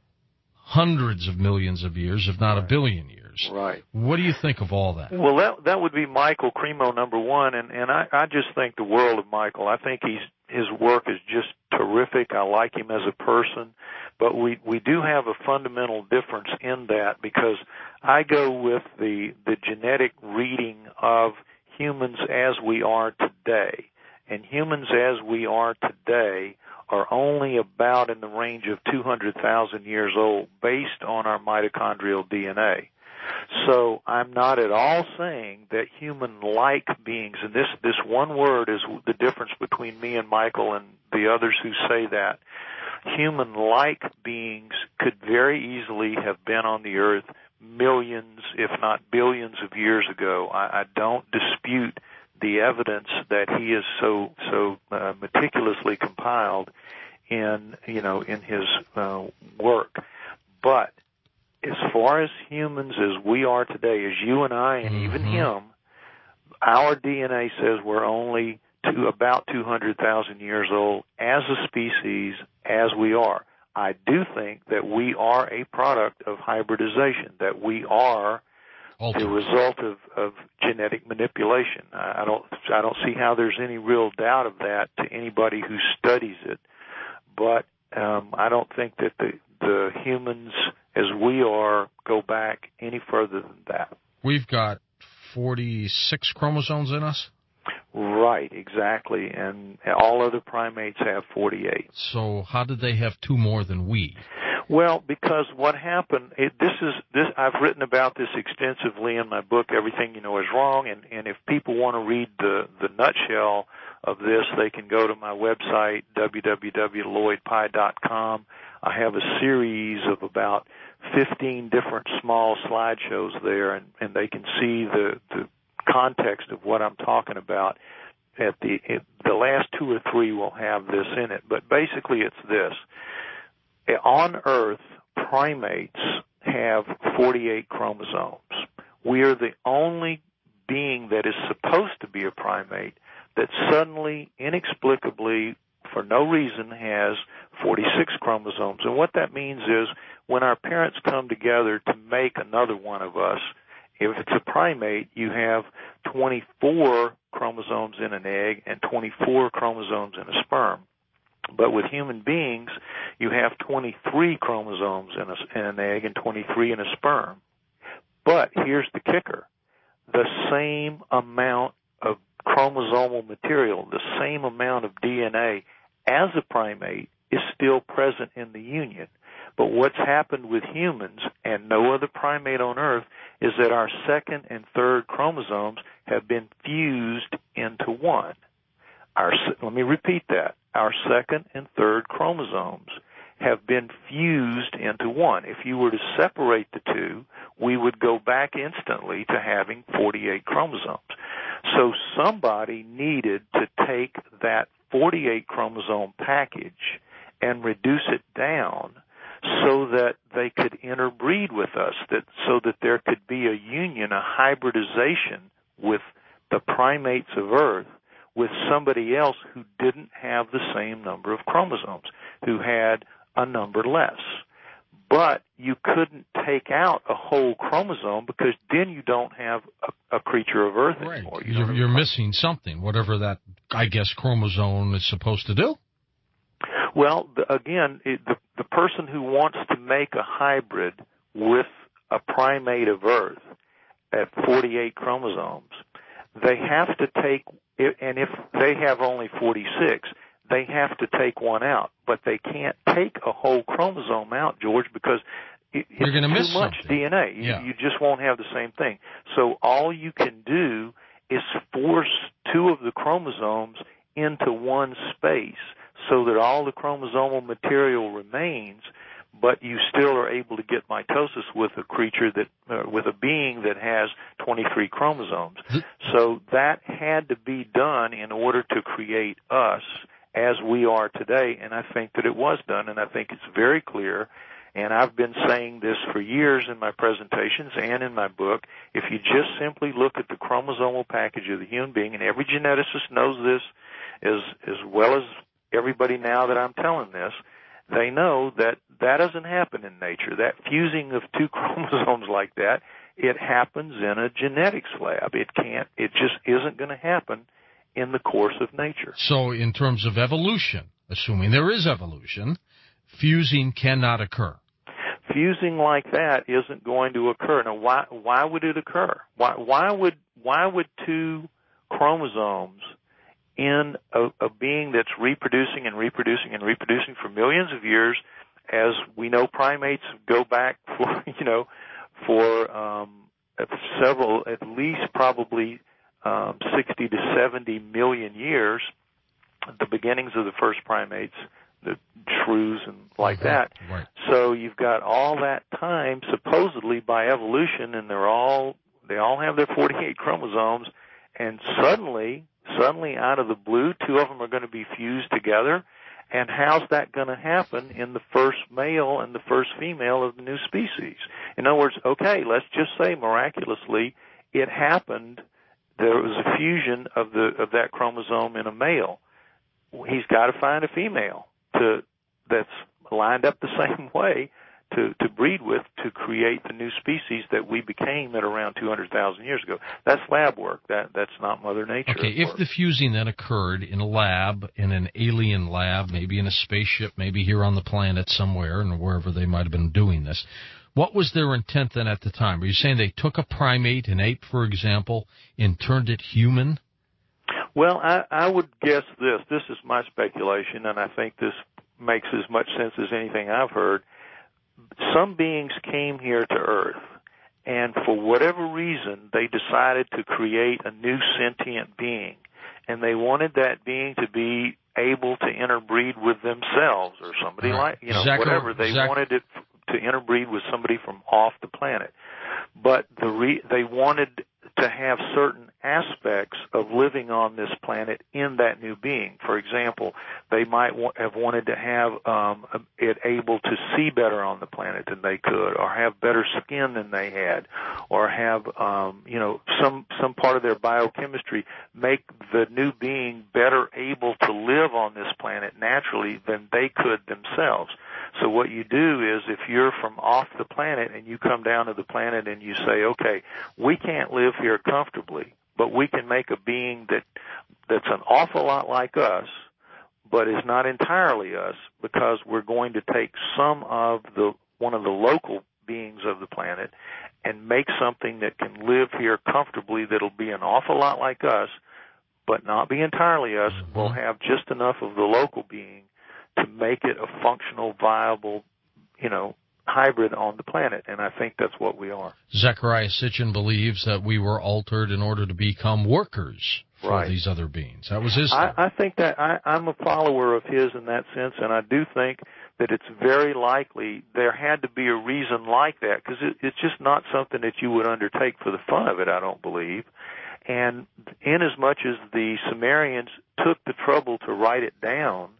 S1: hundreds of millions of years, if not a billion years.
S2: Right.
S1: What do you think of all that?
S2: Well, that would be Michael Cremo, number one, and I just think the world of Michael. I think his work is just terrific. I like him as a person, but we do have a fundamental difference in that, because I go with the genetic reading of humans as we are today. And humans as we are today are only about in the range of 200,000 years old based on our mitochondrial DNA. So I'm not at all saying that human-like beings, and this one word is the difference between me and Michael and the others who say that, human-like beings could very easily have been on the earth millions, if not billions of years ago. I don't dispute the evidence that he is so meticulously compiled in his work. But as far as humans as we are today, as you and I and even him, our DNA says we're only about 200,000 years old as a species, as we are. I do think that we are a product of hybridization, that we are the result of genetic manipulation. I don't see how there's any real doubt of that to anybody who studies it. But I don't think that the humans as we are go back any further than that.
S1: We've got 46 chromosomes in us?
S2: Right, exactly. And all other primates have 48.
S1: So how did they have two more than we?
S2: Well, because what happened, I've written about this extensively in my book, Everything You Know Is Wrong, and if people want to read the nutshell of this, they can go to my website, www.lloydpye.com. I have a series of about 15 different small slideshows there, and they can see the context of what I'm talking about. The last two or three will have this in it, but basically it's this. On Earth, primates have 48 chromosomes. We are the only being that is supposed to be a primate that suddenly, inexplicably, for no reason, has 46 chromosomes. And what that means is when our parents come together to make another one of us, if it's a primate, you have 24 chromosomes in an egg and 24 chromosomes in a sperm. But with human beings, you have 23 chromosomes in an egg and 23 in a sperm. But here's the kicker. The same amount of chromosomal material, the same amount of DNA as a primate is still present in the union. But what's happened with humans and no other primate on Earth is that our second and third chromosomes have been fused into one. Let me repeat that. Our second and third chromosomes have been fused into one. If you were to separate the two, we would go back instantly to having 48 chromosomes. So somebody needed to take that 48 chromosome package and reduce it down so that they could interbreed with us, so that there could be a union, a hybridization with the primates of Earth with somebody else who didn't have the same number of chromosomes, who had a number less. But you couldn't take out a whole chromosome because then you don't have a creature of Earth anymore.
S1: You're missing something, whatever that, I guess, chromosome is supposed to do.
S2: Well, the person who wants to make a hybrid with a primate of Earth at 48 chromosomes, they have to take, and if they have only 46, they have to take one out, but they can't take a whole chromosome out, George, because it's too much DNA. You just won't have the same thing. So all you can do is force two of the chromosomes into one space so that all the chromosomal material remains, but you still are able to get mitosis with a creature with a being that has 23 chromosomes. So that had to be done in order to create us as we are today, and I think that it was done, and I think it's very clear, and I've been saying this for years in my presentations and in my book. If you just simply look at the chromosomal package of the human being, and every geneticist knows this as well as everybody now that I'm telling this, they know that that doesn't happen in nature. That fusing of two chromosomes like that, it happens in a genetics lab. It just isn't going to happen in the course of nature.
S1: So in terms of evolution, assuming there is evolution, fusing cannot occur.
S2: Fusing like that isn't going to occur. Now, why would it occur? Why would two chromosomes in a being that's reproducing and reproducing and reproducing for millions of years, as we know primates go back for several, at least probably 60 to 70 million years, the beginnings of the first primates, the shrews and like that.
S1: Right.
S2: So you've got all that time supposedly by evolution, and they all have their 48 chromosomes, and suddenly out of the blue, two of them are going to be fused together. And how's that going to happen in the first male and the first female of the new species? In other words, okay, let's just say miraculously it happened. There was a fusion of that chromosome in a male. He's got to find a female that's lined up the same way to breed with to create the new species that we became at around 200,000 years ago. That's lab work. That's not Mother Nature.
S1: Okay, if the fusing then occurred in a lab, in an alien lab, maybe in a spaceship, maybe here on the planet somewhere, and wherever they might have been doing this, what was their intent then at the time? Are you saying they took a primate, an ape, for example, and turned it human?
S2: Well, I would guess this. This is my speculation, and I think this makes as much sense as anything I've heard. Some beings came here to Earth, and for whatever reason, they decided to create a new sentient being, and they wanted that being to be able to interbreed with themselves or somebody whatever. They wanted it to interbreed with somebody from off the planet. But they wanted to have certain aspects of living on this planet in that new being. For example, they might have wanted to have it able to see better on the planet than they could, or have better skin than they had, or have some part of their biochemistry make the new being better able to live on this planet naturally than they could themselves. So what you do is, if you're from off the planet and you come down to the planet and you say, okay, we can't live here comfortably, but we can make a being that's an awful lot like us, but is not entirely us, because we're going to take one of the local beings of the planet and make something that can live here comfortably that'll be an awful lot like us, but not be entirely us.
S1: Mm-hmm.
S2: We'll have just enough of the local being to make it a functional, viable, hybrid on the planet, and I think that's what we are.
S1: Zecharia Sitchin believes that we were altered in order to become workers for these other beings. That was his theory.
S2: I think that I'm a follower of his in that sense, and I do think that it's very likely there had to be a reason like that, because it's just not something that you would undertake for the fun of it, I don't believe. And in as much as the Sumerians took the trouble to write it down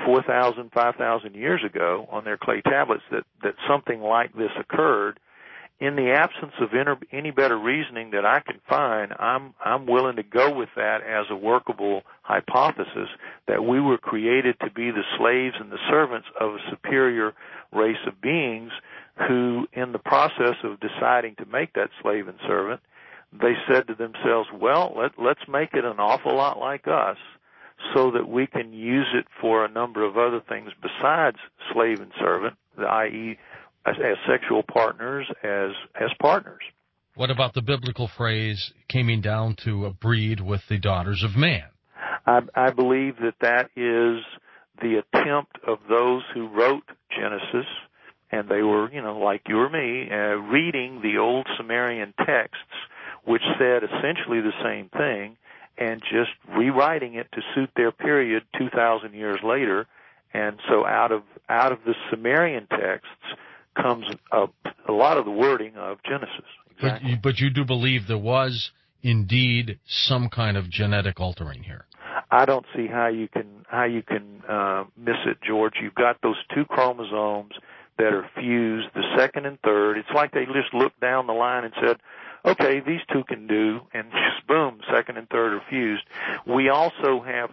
S2: 4,000, 5,000 years ago on their clay tablets that something like this occurred, in the absence of any better reasoning that I can find, I'm willing to go with that as a workable hypothesis that we were created to be the slaves and the servants of a superior race of beings who, in the process of deciding to make that slave and servant, they said to themselves, well, let's make it an awful lot like us so that we can use it for a number of other things besides slave and servant, i.e., as sexual partners, as partners.
S1: What about the biblical phrase, coming down to a breed with the daughters of man?
S2: I believe that is the attempt of those who wrote Genesis, and they were, like you or me, reading the old Sumerian texts, which said essentially the same thing, and just rewriting it to suit their period 2,000 years later. And so out of the Sumerian texts comes a lot of the wording of Genesis. Exactly.
S1: But you do believe there was indeed some kind of genetic altering here?
S2: I don't see how you can miss it, George. You've got those two chromosomes that are fused, the second and third. It's like they just looked down the line and said, okay, these two can do, and just boom, second and third are fused. We also have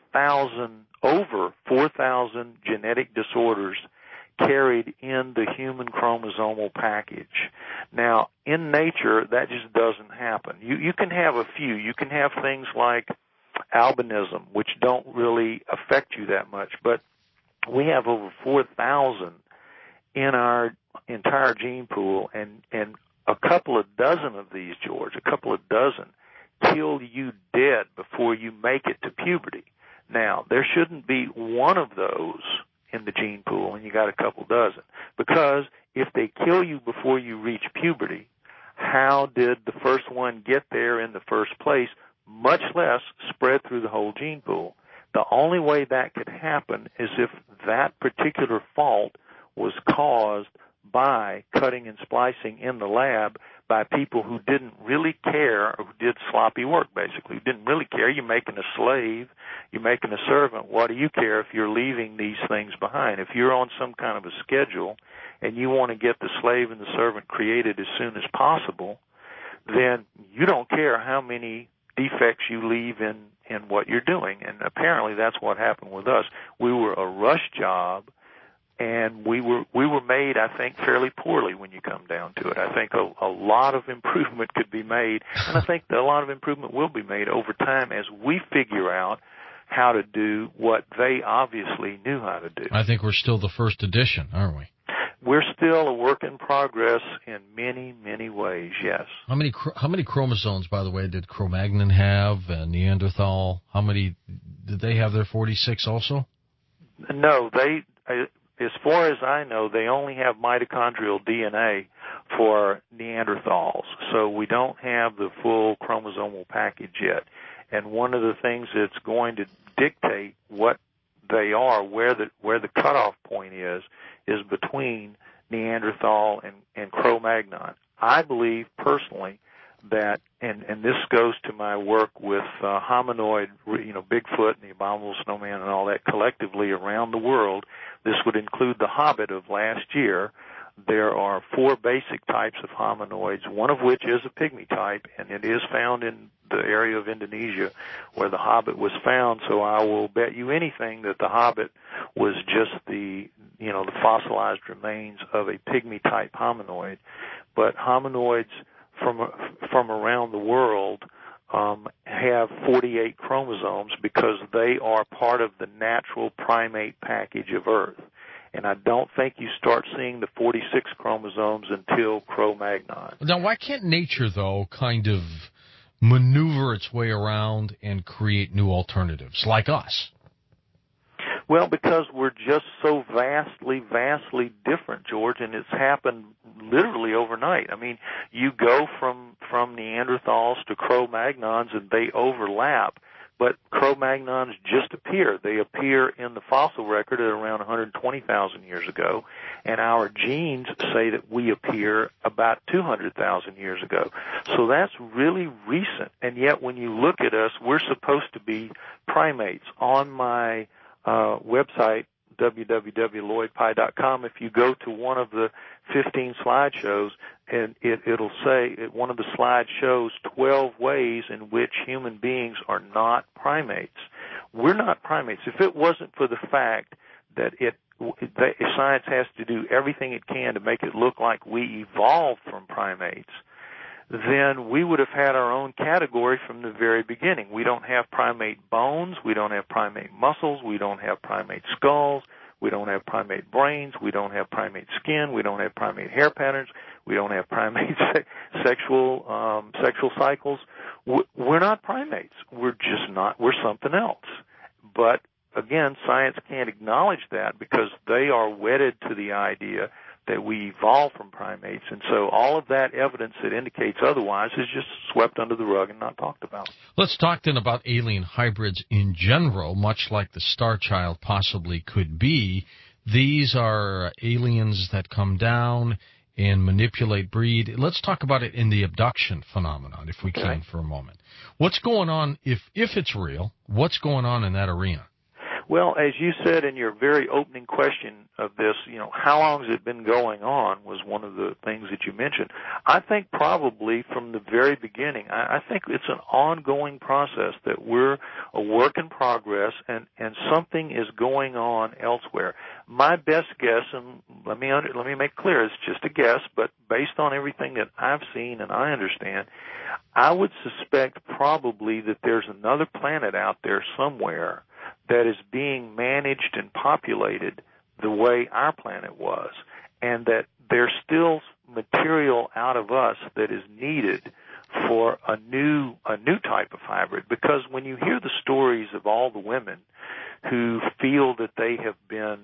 S2: over 4,000 genetic disorders carried in the human chromosomal package. Now, in nature, that just doesn't happen. You can have a few. You can have things like albinism, which don't really affect you that much, but we have over 4,000 in our entire gene pool, and a couple of dozen of these, George, kill you dead before you make it to puberty. Now, there shouldn't be one of those in the gene pool, and you got a couple dozen. Because if they kill you before you reach puberty, how did the first one get there in the first place, much less spread through the whole gene pool? The only way that could happen is if that particular fault was caused by cutting and splicing in the lab by people who didn't really care, or who did sloppy work, basically, who didn't really care. You're making a slave, you're making a servant. What do you care if you're leaving these things behind? If you're on some kind of a schedule and you want to get the slave and the servant created as soon as possible, then you don't care how many defects you leave in what you're doing. And apparently that's what happened with us. We were a rush job, and we were made, I think, fairly poorly when you come down to it. I think a lot of improvement could be made, and I think that a lot of improvement will be made over time as we figure out how to do what they obviously knew how to do.
S1: I think we're still the first edition, aren't we?
S2: We're still a work in progress in many, many ways, yes.
S1: How many chromosomes, by the way, did Cro-Magnon have, and Neanderthal? How many did they have? Their 46 also?
S2: No, as far as I know, they only have mitochondrial DNA for Neanderthals, so we don't have the full chromosomal package yet. And one of the things that's going to dictate what they are, where the cutoff point is between Neanderthal and Cro-Magnon. I believe personally that, and this goes to my work with hominoid, Bigfoot and the abominable snowman and all that collectively around the world. This would include the Hobbit of last year. There are 4 basic types of hominoids, one of which is a pygmy type, and it is found in the area of Indonesia where the Hobbit was found. So I will bet you anything that the Hobbit was just the fossilized remains of a pygmy type hominoid. But hominoids from around the world have 48 chromosomes because they are part of the natural primate package of Earth. And I don't think you start seeing the 46 chromosomes until Cro-Magnon.
S1: Now, why can't nature, though, kind of maneuver its way around and create new alternatives, like us?
S2: Well, because we're just so vastly different, George, and it's happened literally overnight. I mean, you go from Neanderthals to Cro-Magnons and they overlap, but Cro-Magnons just appear. They appear in the fossil record at around 120,000 years ago, and our genes say that we appear about 200,000 years ago. So that's really recent, and yet when you look at us, we're supposed to be primates. On my website, www.lloydpye.com. If you go to one of the 15 slideshows, and it'll say one of the slides shows 12 ways in which human beings are not primates. We're not primates. If it wasn't for the fact that science has to do everything it can to make it look like we evolved from primates, then we would have had our own category from the very beginning. We don't have primate bones, we don't have primate muscles, we don't have primate skulls, we don't have primate brains, we don't have primate skin, we don't have primate hair patterns, we don't have primate sexual cycles. We're not primates. We're just not. We're something else. But again, science can't acknowledge that because they are wedded to the idea that we evolved from primates, and so all of that evidence that indicates otherwise is just swept under the rug and not talked about.
S1: Let's talk then about alien hybrids in general, much like the Star Child possibly could be. These are aliens that come down and manipulate, breed. Let's talk about it in the abduction phenomenon, if we can, for a moment. What's going on, if it's real, what's going on in that arena?
S2: Well, as you said in your very opening question of this, how long has it been going on was one of the things that you mentioned. I think probably from the very beginning. I think it's an ongoing process that we're a work in progress and something is going on elsewhere. My best guess, and let me make clear, it's just a guess, but based on everything that I've seen and I understand, I would suspect probably that there's another planet out there somewhere that is being managed and populated the way our planet was, and that there's still material out of us that is needed for a new type of hybrid. Because when you hear the stories of all the women who feel that they have been,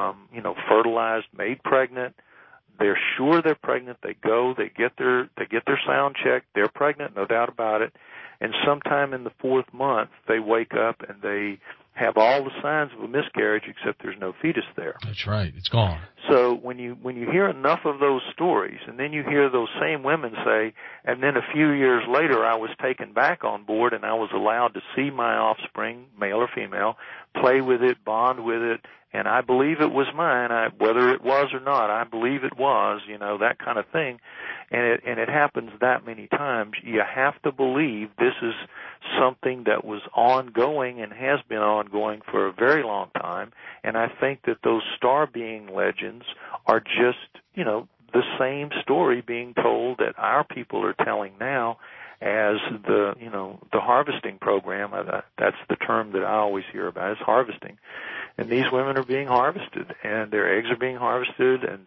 S2: fertilized, made pregnant, they're sure they're pregnant. They go, they get their sound checked. They're pregnant, no doubt about it. And sometime in the 4th month, they wake up and they have all the signs of a miscarriage, except there's no fetus there.
S1: That's right. It's gone.
S2: So when you hear enough of those stories, and then you hear those same women say, and then a few years later I was taken back on board and I was allowed to see my offspring, male or female, play with it, bond with it, and I believe it was mine. Whether it was or not, I believe it was, that kind of thing. And it happens that many times. You have to believe this is something that was ongoing and has been ongoing for a very long time. And I think that those star being legends are just, the same story being told that our people are telling now as the harvesting program. That's the term that I always hear about, is harvesting. And these women are being harvested, and their eggs are being harvested, and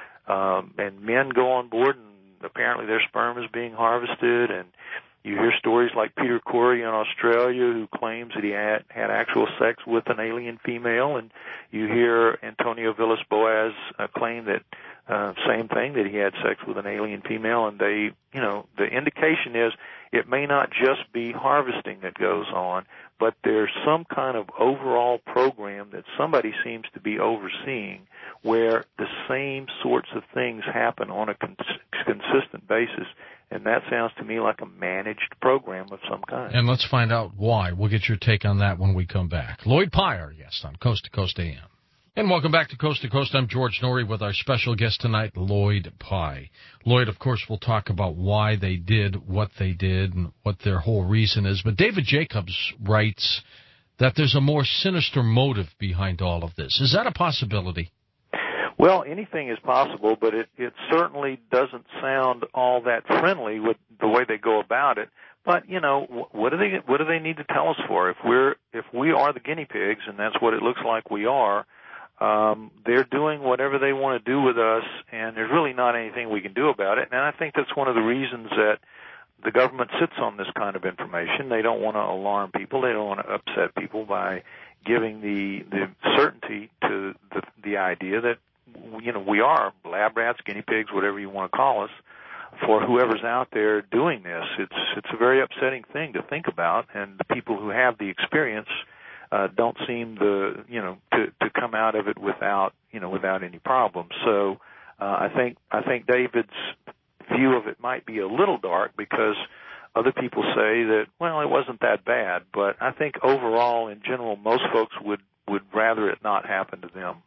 S2: and men go on board, and apparently their sperm is being harvested. And you hear stories like Peter Corey in Australia, who claims that he had actual sex with an alien female, and you hear Antonio Villas-Boas claim that same thing, that he had sex with an alien female. And they, the indication is it may not just be harvesting that goes on, but there's some kind of overall program that somebody seems to be overseeing where the same sorts of things happen on a consistent basis. And that sounds to me like a managed program of some kind.
S1: And let's find out why. We'll get your take on that when we come back. Lloyd Pye, our guest on Coast to Coast AM. And welcome back to Coast to Coast. I'm George Noory with our special guest tonight, Lloyd Pye. Lloyd, of course, will talk about why they did what they did and what their whole reason is. But David Jacobs writes that there's a more sinister motive behind all of this. Is that a possibility?
S2: Well, anything is possible, but it certainly doesn't sound all that friendly with the way they go about it. But what do they need to tell us for? If we are the guinea pigs, and that's what it looks like we are, they're doing whatever they want to do with us, and there's really not anything we can do about it. And I think that's one of the reasons that the government sits on this kind of information. They don't want to alarm people. They don't want to upset people by giving the certainty to the idea that we are lab rats, guinea pigs, whatever you want to call us, for whoever's out there doing this. It's a very upsetting thing to think about, and the people who have the experience don't seem to come out of it without any problems. So I think David's view of it might be a little dark because Other people say that, well, it wasn't that bad, but I think overall, in general, most folks would rather it not happen to them.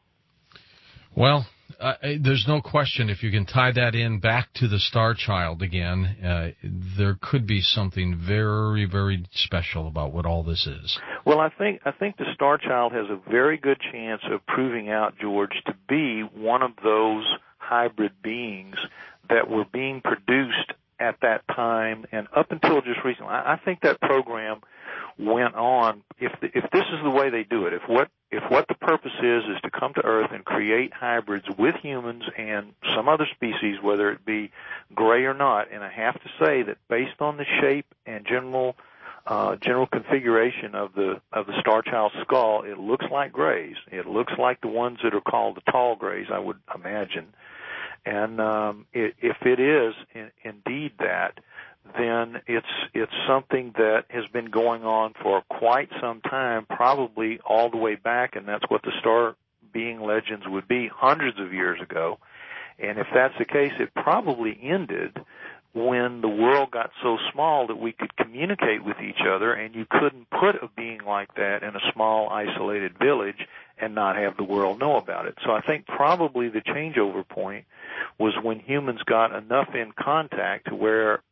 S1: Well, there's no question if you can tie that in back to the Star Child again, there could be something very, very special about what all this is.
S2: Well, I think the Star Child has a very good chance of proving out, George, to be one of those hybrid beings that were being produced at that time and up until just recently. I think that program went on. If this is the way they do it, if what the purpose is to come to Earth and create hybrids with humans and some other species, whether it be gray or not, and I have to say that based on the shape and general configuration of the Star Child skull, it looks like grays. It looks like the ones that are called the tall grays, I would imagine. And if it is indeed that, then it's something that has been going on for quite some time, probably all the way back, and that's what the star being legends would be hundreds of years ago. And if that's the case, it probably ended when the world got so small that we could communicate with each other, and you couldn't put a being like that in a small, isolated village and not have the world know about it. So I think probably the changeover point was when humans got enough in contact to where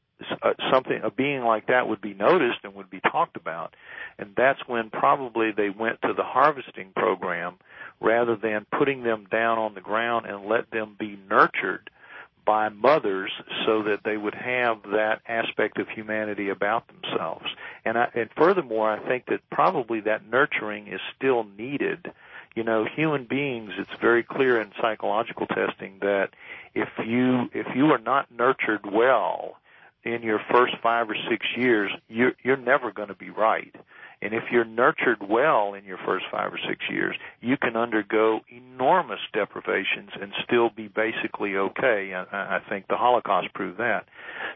S2: a being like that would be noticed and would be talked about, and that's when probably they went to the harvesting program rather than putting them down on the ground and let them be nurtured by mothers so that they would have that aspect of humanity about themselves. And furthermore, I think that probably that nurturing is still needed. You know, human beings, it's very clear in psychological testing that if you are not nurtured well in your first 5 or 6 years, you're never going to be right. And if you're nurtured well in your first 5 or 6 years, you can undergo enormous deprivations and still be basically okay. I think the Holocaust proved that.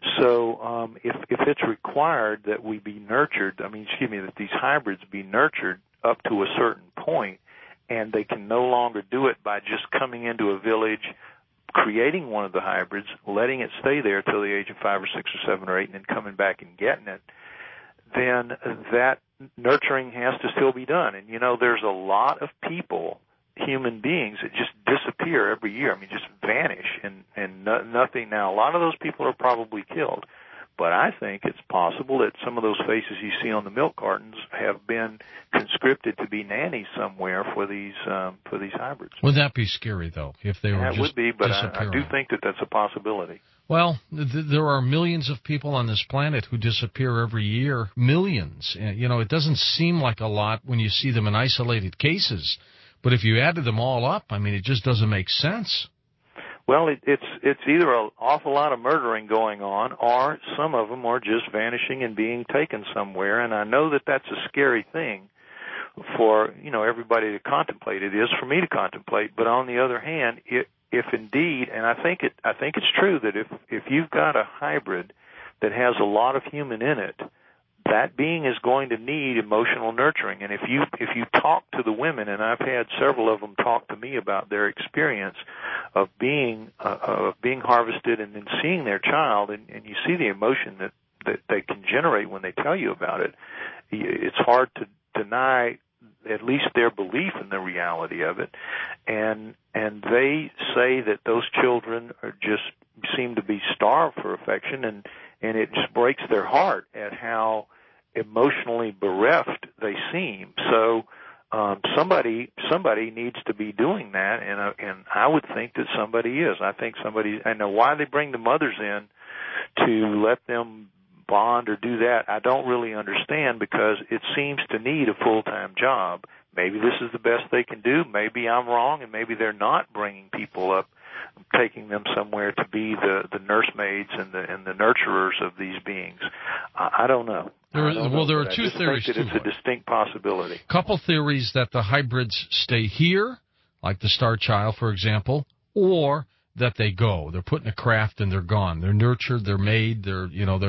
S2: So if it's required that we be nurtured, that these hybrids be nurtured up to a certain point, and they can no longer do it by just coming into a village, creating one of the hybrids, letting it stay there till the age of 5 or 6 or 7 or 8, and then coming back and getting it, then that nurturing has to still be done. And, there's a lot of people, human beings, that just disappear every year. Just vanish and nothing. Now, a lot of those people are probably killed. But I think it's possible that some of those faces you see on the milk cartons have been conscripted to be nannies somewhere for these hybrids.
S1: Would that be scary, though, if they were just
S2: would be, but I do think that that's a possibility.
S1: Well, there are millions of people on this planet who disappear every year. Millions. It doesn't seem like a lot when you see them in isolated cases. But if you added them all up, it just doesn't make sense.
S2: Well, it's either an awful lot of murdering going on, or some of them are just vanishing and being taken somewhere. And I know that that's a scary thing for everybody to contemplate. It is for me to contemplate. But on the other hand, if indeed, and I think it's true that if you've got a hybrid that has a lot of human in it, that being is going to need emotional nurturing. And if you talk to the women, and I've had several of them talk to me about their experience of being harvested and then seeing their child, and you see the emotion that they can generate when they tell you about it, it's hard to deny at least their belief in the reality of it. And they say that those children seem to be starved for affection, and it just breaks their heart at how emotionally bereft they seem. So somebody needs to be doing that, and I would think that somebody is. I know why they bring the mothers in to let them bond or do that. I don't really understand, because it seems to need a full-time job. Maybe this is the best they can do. Maybe I'm wrong, and maybe they're not bringing people up, taking them somewhere to be the nursemaids and the nurturers of these beings. I don't know.
S1: There are two theories
S2: too. It's a distinct possibility.
S1: Couple theories that the hybrids stay here, like the Star Child, for example, or that they go. They're put in a craft and they're gone. They're nurtured. They're made. They're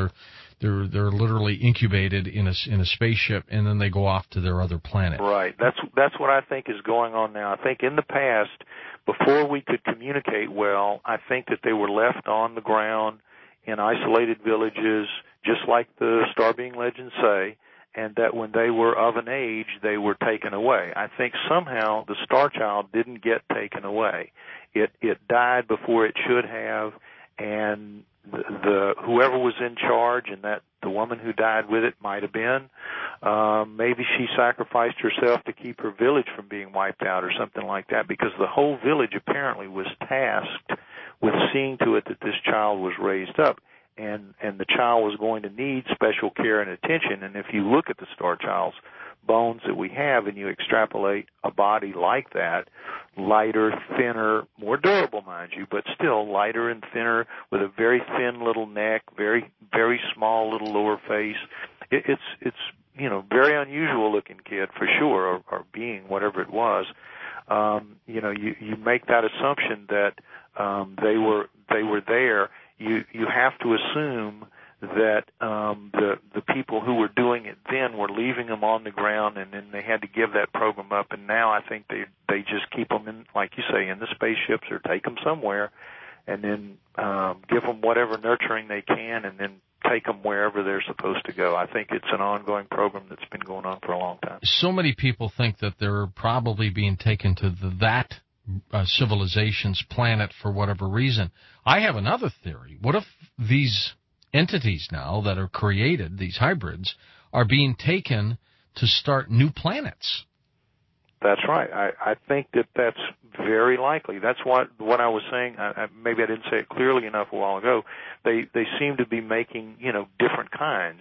S1: literally incubated in a spaceship, and then they go off to their other planet.
S2: Right. That's what I think is going on now. I think in the past, before we could communicate well, I think that they were left on the ground in isolated villages, just like the Star Being legends say, and that when they were of an age, they were taken away. I think somehow the Star Child didn't get taken away. It died before it should have, and the whoever was in charge, and that the woman who died with it might have been, maybe she sacrificed herself to keep her village from being wiped out or something like that, because the whole village apparently was tasked with seeing to it that this child was raised up. And the child was going to need special care and attention. And if you look at the Star Child's bones that we have and you extrapolate a body like that, lighter, thinner, more durable, mind you, but still lighter and thinner, with a very thin little neck, very, very small little lower face, it's very unusual looking kid for sure, or being, whatever it was. You make that assumption that they were there. You have to assume that the people who were doing it then were leaving them on the ground, and then they had to give that program up. And now I think they just keep them in, like you say, in the spaceships, or take them somewhere, and then give them whatever nurturing they can, and then take them wherever they're supposed to go. I think it's an ongoing program that's been going on for a long time.
S1: So many people think that they're probably being taken to that civilization's planet for whatever reason. I have another theory. What if these entities now that are created, these hybrids, are being taken to start new planets?
S2: That's right. I think that's very likely. That's what I was saying. Maybe I didn't say it clearly enough a while ago. They seem to be making different kinds.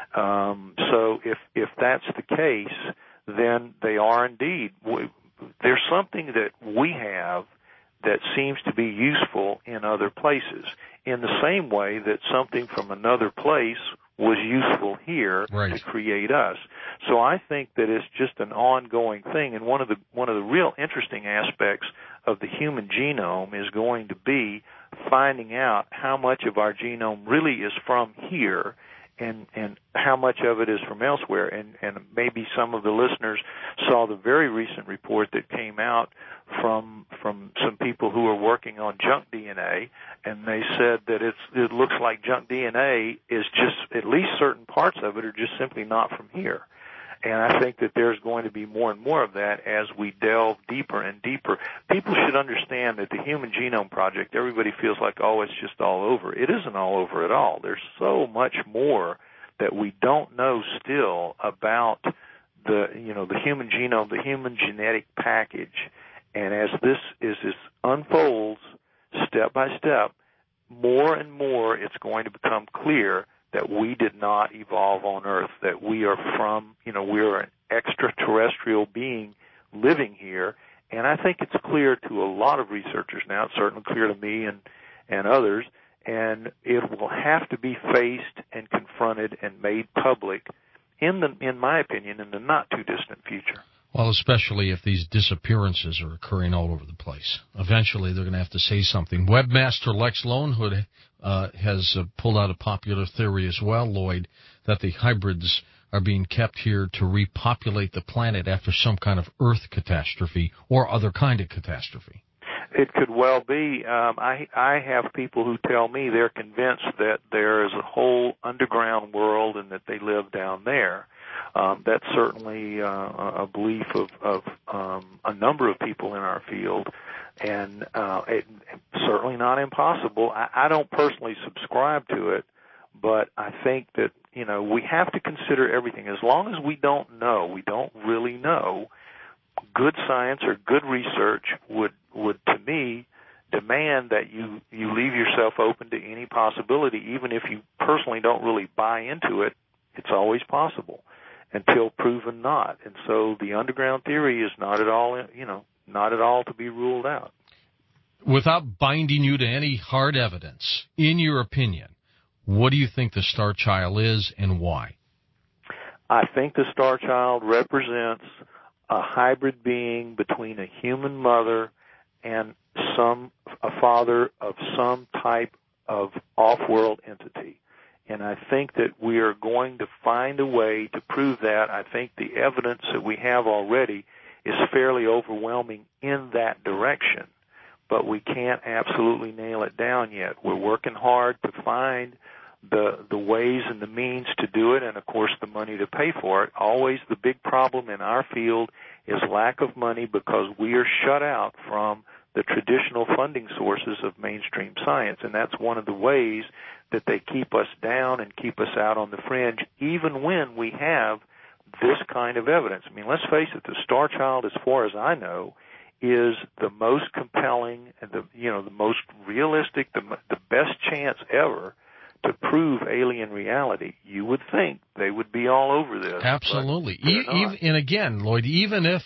S2: So if that's the case, then they are indeed. There's something that we have that seems to be useful in other places, in the same way that something from another place was useful here to create us. So I think that it's just an ongoing thing, and one of the real interesting aspects of the human genome is going to be finding out how much of our genome really is from here, and how much of it is from elsewhere. And maybe some of the listeners saw the very recent report that came out from some people who are working on junk DNA, and they said that it looks like junk DNA is just, at least certain parts of it are just simply not from here. And I think that there's going to be more and more of that as we delve deeper and deeper. People should understand that the Human Genome Project, everybody feels like, it's just all over. It isn't all over at all. There's so much more that we don't know still about the human genome, the human genetic package. And as this unfolds step by step, more and more it's going to become clear that we did not evolve on Earth, that we are we're an extraterrestrial being living here. And I think it's clear to a lot of researchers now. It's certainly clear to me and others. And it will have to be faced and confronted and made public, in my opinion, in the not too distant future.
S1: Well, especially if these disappearances are occurring all over the place. Eventually, they're going to have to say something. Webmaster Lex Lonehood has pulled out a popular theory as well, Lloyd, that the hybrids are being kept here to repopulate the planet after some kind of Earth catastrophe or other kind of catastrophe.
S2: It could well be. I have people who tell me they're convinced that there is a whole underground world and that they live down there. That's certainly a belief of a number of people in our field, and it's certainly not impossible. I don't personally subscribe to it, but I think that we have to consider everything. As long as we don't really know, good science or good research would to me demand that you leave yourself open to any possibility, even if you personally don't really buy into it. It's always possible until proven not. And so the underground theory is not at all to be ruled out.
S1: Without binding you to any hard evidence, in your opinion, what do you think the Star Child is and why?
S2: I think the Star Child represents a hybrid being between a human mother and a father of some type of off-world entity. And I think that we are going to find a way to prove that. I think the evidence that we have already is fairly overwhelming in that direction, but we can't absolutely nail it down yet. We're working hard to find the ways and the means to do it, and of course the money to pay for it. Always the big problem in our field is lack of money, because we are shut out from the traditional funding sources of mainstream science, and that's one of the ways that they keep us down and keep us out on the fringe, even when we have this kind of evidence. I mean, let's face it, the Star Child, as far as I know, is the most compelling and the most realistic, the best chance ever to prove alien reality. You would think they would be all over this.
S1: Absolutely. And again, Lloyd, even if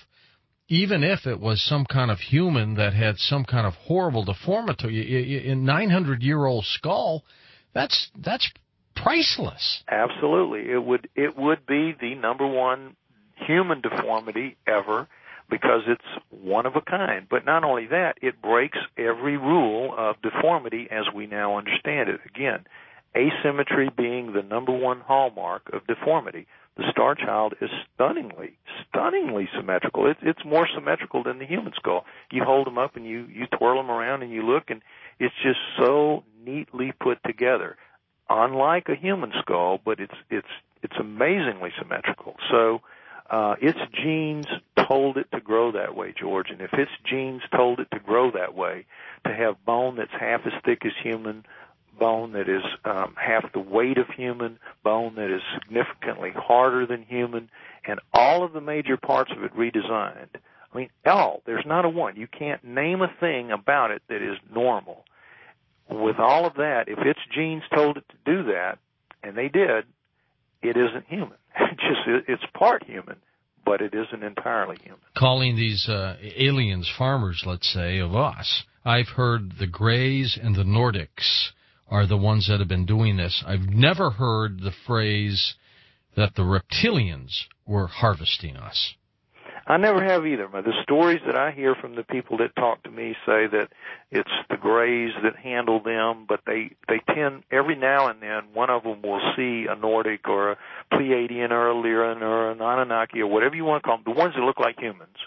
S1: it was some kind of human that had some kind of horrible deformity, a 900-year-old skull, that's priceless.
S2: Absolutely. It would be the number one human deformity ever, because it's one of a kind. But not only that, it breaks every rule of deformity as we now understand it. Again, asymmetry being the number one hallmark of deformity. The Star Child is stunningly symmetrical. It's more symmetrical than the human skull. You hold them up and you twirl them around and you look, and it's just so neatly put together. Unlike a human skull, but it's amazingly symmetrical. So its genes told it to grow that way, George. And if its genes told it to grow that way, to have bone that's half as thick as human, bone that is half the weight of human, bone that is significantly harder than human, and all of the major parts of it redesigned. I mean, there's not a one. You can't name a thing about it that is normal. With all of that, if its genes told it to do that, and they did, it isn't human. It's part human, but it isn't entirely human.
S1: Calling these aliens farmers, let's say, of us, I've heard the Greys and the Nordics are the ones that have been doing this. I've never heard the phrase that the reptilians were harvesting us.
S2: I never have either. The stories that I hear from the people that talk to me say that it's the Greys that handle them, but they tend, every now and then, one of them will see a Nordic or a Pleiadian or a Lyran or an Anunnaki or whatever you want to call them, the ones that look like humans.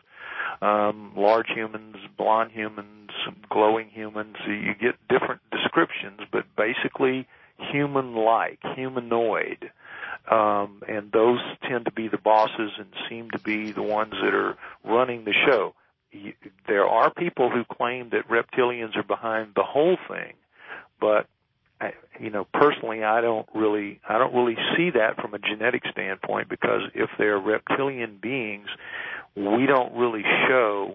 S2: Large humans, blonde humans, glowing humans. You get different descriptions, but basically human-like, humanoid. And those tend to be the bosses and seem to be the ones that are running the show. There are people who claim that reptilians are behind the whole thing, but personally, I don't really see that from a genetic standpoint, because if they're reptilian beings, we don't really show,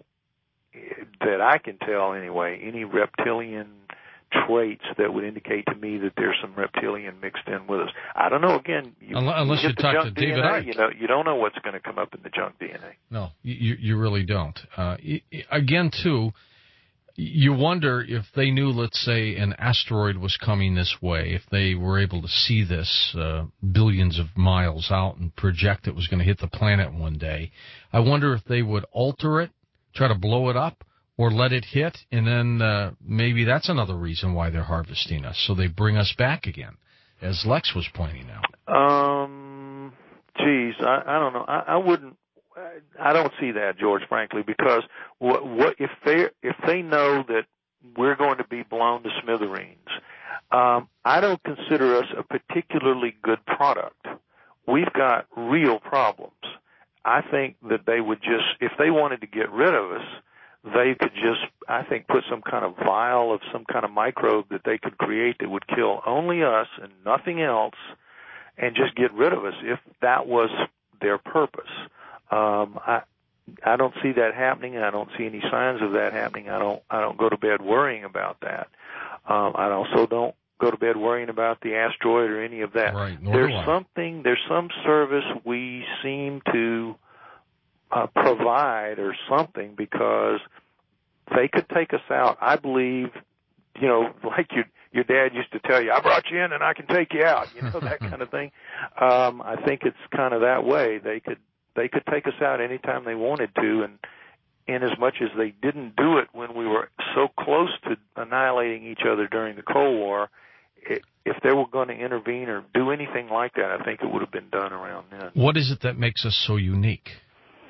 S2: that I can tell anyway, any reptilian traits that would indicate to me that there's some reptilian mixed in with us. I don't know. Again,
S1: unless you talk to David Icke,
S2: you don't know what's going to come up in the junk DNA.
S1: No, you really don't. Again, too, you wonder if they knew, let's say, an asteroid was coming this way, if they were able to see this billions of miles out and project it was going to hit the planet one day. I wonder if they would alter it, try to blow it up, or let it hit, and then maybe that's another reason why they're harvesting us, so they bring us back again, as Lex was pointing out.
S2: I don't know. I wouldn't. I don't see that, George, frankly, because what if they know that we're going to be blown to smithereens? I don't consider us a particularly good product. We've got real problems. I think that they would just, if they wanted to get rid of us, they could just, I think, put some kind of vial of some kind of microbe that they could create that would kill only us and nothing else, and just get rid of us if that was their purpose. I don't see that happening. I don't see any signs of that happening. I don't go to bed worrying about that. I also don't go to bed worrying about the asteroid or any of that.
S1: Right.
S2: There's some service we seem to provide or something, because they could take us out. I believe, like your dad used to tell you, I brought you in and I can take you out, that kind of thing. I think it's kind of that way. They could take us out anytime they wanted to, and in as much as they didn't do it when we were so close to annihilating each other during the Cold War, if they were going to intervene or do anything like that, I think it would have been done around then.
S1: What is it that makes us so unique?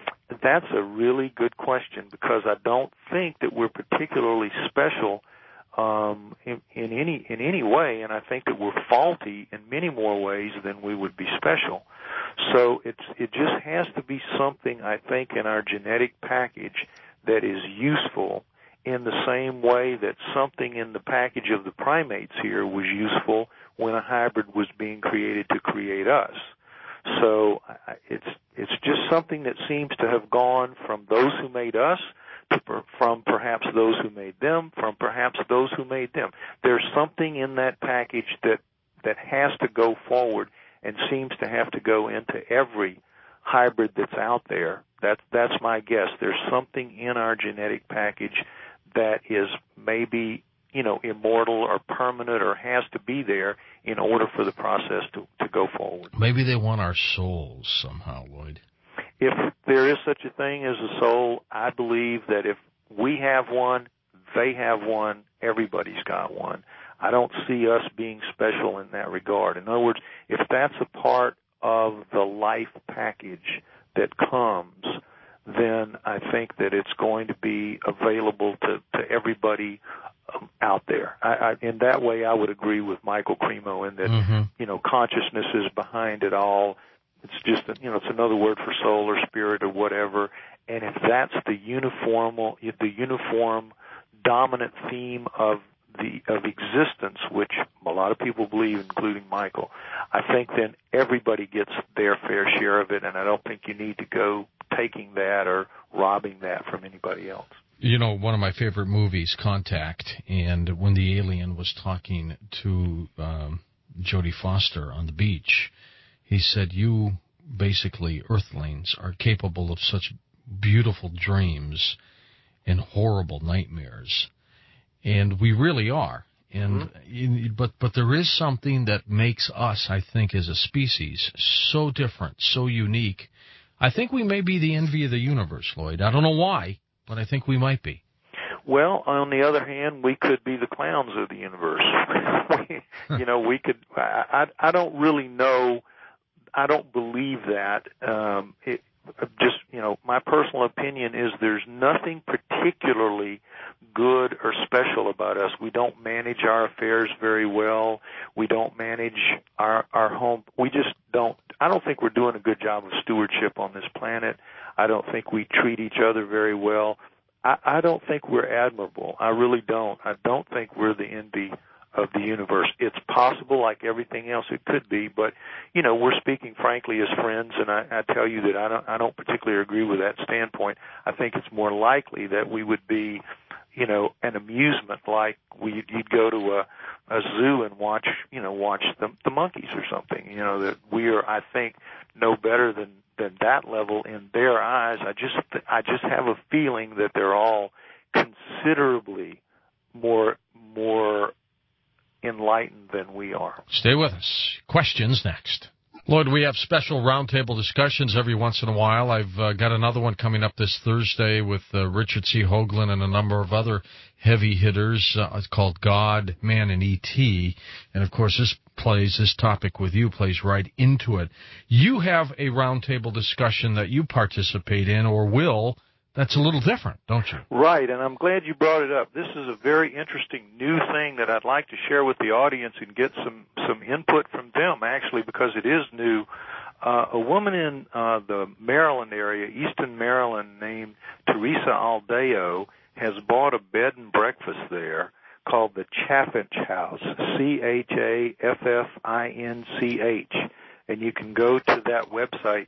S2: That's a really good question, because I don't think that we're particularly special in any way, and I think that we're faulty in many more ways than we would be special. So it just has to be something, I think, in our genetic package that is useful in the same way that something in the package of the primates here was useful when a hybrid was being created to create us. So it's just something that seems to have gone from those who made us from perhaps those who made them, from perhaps those who made them. There's something in that package that has to go forward and seems to have to go into every hybrid that's out there. That's my guess. There's something in our genetic package that is maybe, immortal or permanent or has to be there in order for the process to go forward.
S1: Maybe they want our souls somehow, Lloyd.
S2: If there is such a thing as a soul, I believe that if we have one, they have one, everybody's got one. I don't see us being special in that regard. In other words, if that's a part of the life package that comes, then I think that it's going to be available to everybody out there. In that way, I would agree with Michael Cremo in that, consciousness is behind it all. It's just, it's another word for soul or spirit or whatever. And if that's the uniform dominant theme of existence, which a lot of people believe, including Michael, I think then everybody gets their fair share of it, and I don't think you need to go taking that or robbing that from anybody else.
S1: One of my favorite movies, Contact, and when the alien was talking to Jodie Foster on the beach, he said, you, basically, Earthlings, are capable of such beautiful dreams and horrible nightmares. And we really are. And but there is something that makes us, I think, as a species, so different, so unique. I think we may be the envy of the universe, Lloyd. I don't know why, but I think we might be.
S2: Well, on the other hand, we could be the clowns of the universe. We could. I don't really know. I don't believe that. My personal opinion is there's nothing particularly good or special about us. We don't manage our affairs very well. We don't manage our home. We just don't. I don't think we're doing a good job of stewardship on this planet. I don't think we treat each other very well. I don't think we're admirable. I really don't. I don't think we're the envy of the universe. It's possible, like everything else, it could be, but we're speaking frankly as friends, and I tell you that I don't particularly agree with that standpoint. I think it's more likely that we would be, an amusement, like you'd go to a zoo and watch the monkeys or something. That we are, I think, no better than that level in their eyes. I just have a feeling that they're all considerably more enlightened than we are.
S1: Stay with us. Questions next. Lloyd, we have special roundtable discussions every once in a while. I've got another one coming up this Thursday with Richard C. Hoagland and a number of other heavy hitters. It's called God, Man, and E.T. And, of course, this topic with you plays right into it. You have a roundtable discussion that you participate in or will. That's a little different, don't you?
S2: Right, and I'm glad you brought it up. This is a very interesting new thing that I'd like to share with the audience and get some input from them, actually, because it is new. A woman in the Maryland area, Easton, Maryland, named Teresa Aldeo, has bought a bed and breakfast there called the Chaffinch House, Chaffinch. And you can go to that website,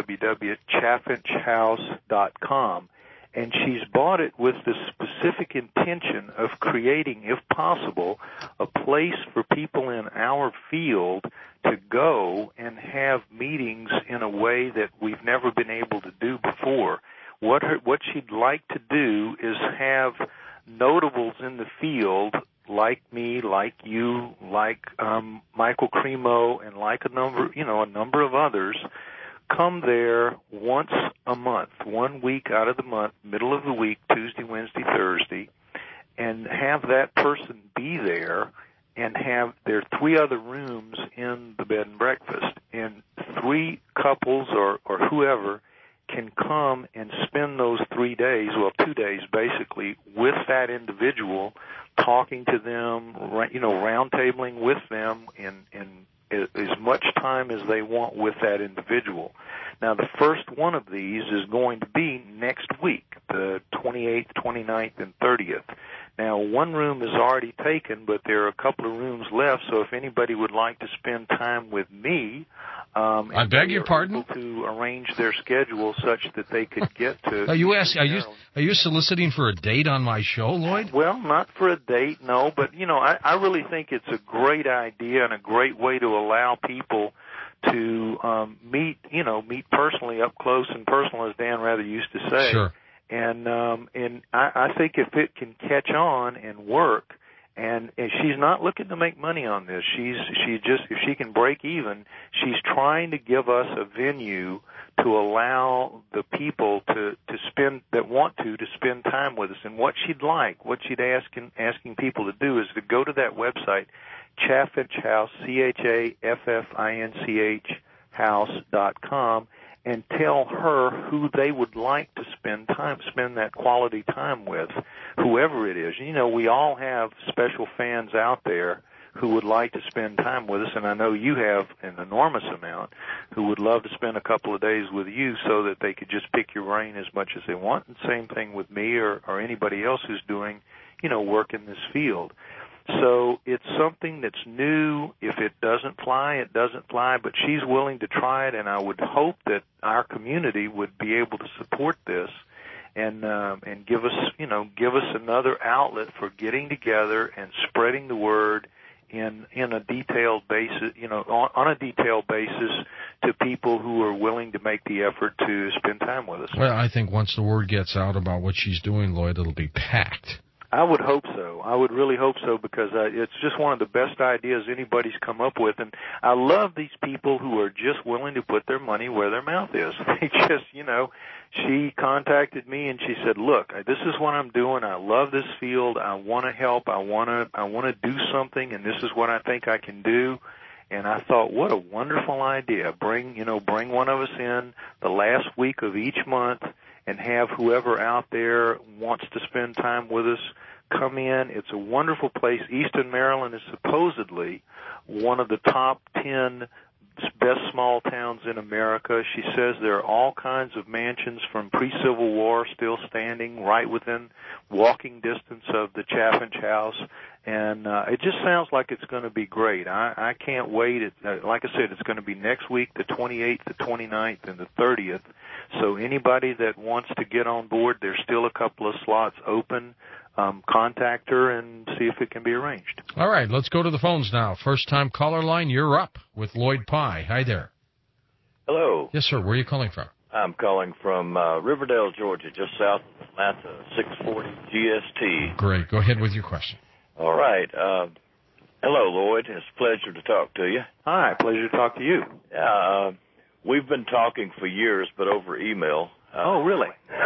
S2: www.chaffinchhouse.com, and she's bought it with the specific intention of creating, if possible, a place for people in our field to go and have meetings in a way that we've never been able to do before. What she'd like to do is have notables in the field like me, like you, like Michael Cremo, and like a number of others, come there once a month, 1 week out of the month, middle of the week, Tuesday, Wednesday, Thursday, and have that person be there and have there are 3 other rooms in the bed and breakfast, and 3 couples or whoever can come and spend those 3 days, 2 days basically, with that individual talking to them, roundtabling with them in as much time as they want with that individual. Now, the first one of these is going to be next week, the 28th, 29th, and 30th. Now, one room is already taken, but there are a couple of rooms left, so if anybody would like to spend time with me,
S1: I beg your pardon?
S2: To arrange their schedule such that they could get to...
S1: Are you soliciting for a date on my show, Lloyd?
S2: Well, not for a date, no, but, I really think it's a great idea and a great way to allow people to meet personally, up close and personal, as Dan rather used to say.
S1: Sure.
S2: And I think if it can catch on and work, and she's not looking to make money on this. If she can break even, she's trying to give us a venue to allow the people to want to spend time with us. And what she'd asking people to do is to go to that website, Chaffinch House, CHAFFINCH house.com, and tell her who they would like to spend that quality time with, whoever it is. We all have special fans out there who would like to spend time with us, and I know you have an enormous amount who would love to spend a couple of days with you so that they could just pick your brain as much as they want. And same thing with me or anybody else who's doing, work in this field. So it's something that's new. If it doesn't fly, it doesn't fly, but she's willing to try it, and I would hope that our community would be able to support this and give us another outlet for getting together and spreading the word in a detailed basis, on a detailed basis to people who are willing to make the effort to spend time with us.
S1: Well, I think once the word gets out about what she's doing, Lloyd, it'll be packed.
S2: I would hope so. I would really hope so, because it's just one of the best ideas anybody's come up with. And I love these people who are just willing to put their money where their mouth is. They just, she contacted me and she said, look, this is what I'm doing. I love this field. I want to help. I want to do something, and this is what I think I can do. And I thought, what a wonderful idea. Bring one of us in the last week of each month and have whoever out there wants to spend time with us come in. It's a wonderful place. Easton, Maryland is supposedly one of the top 10 best small towns in America. She says there are all kinds of mansions from pre-Civil War still standing right within walking distance of the Chaffinch House. And it just sounds like it's going to be great. I can't wait. Like I said, it's going to be next week, the 28th, the 29th, and the 30th. So anybody that wants to get on board, there's still a couple of slots open. Contact her and see if it can be arranged.
S1: All right, let's go to the phones now. First-time caller line, you're up with Lloyd Pye. Hi there.
S3: Hello.
S1: Yes, sir. Where are you calling from?
S3: I'm calling from Riverdale, Georgia, just south of Atlanta, 640 GST.
S1: Great. Go ahead with your question.
S3: All right. Hello, Lloyd. It's a pleasure to talk to you.
S2: Hi, pleasure to talk to you.
S3: We've been talking for years, but over email.
S2: Oh, really?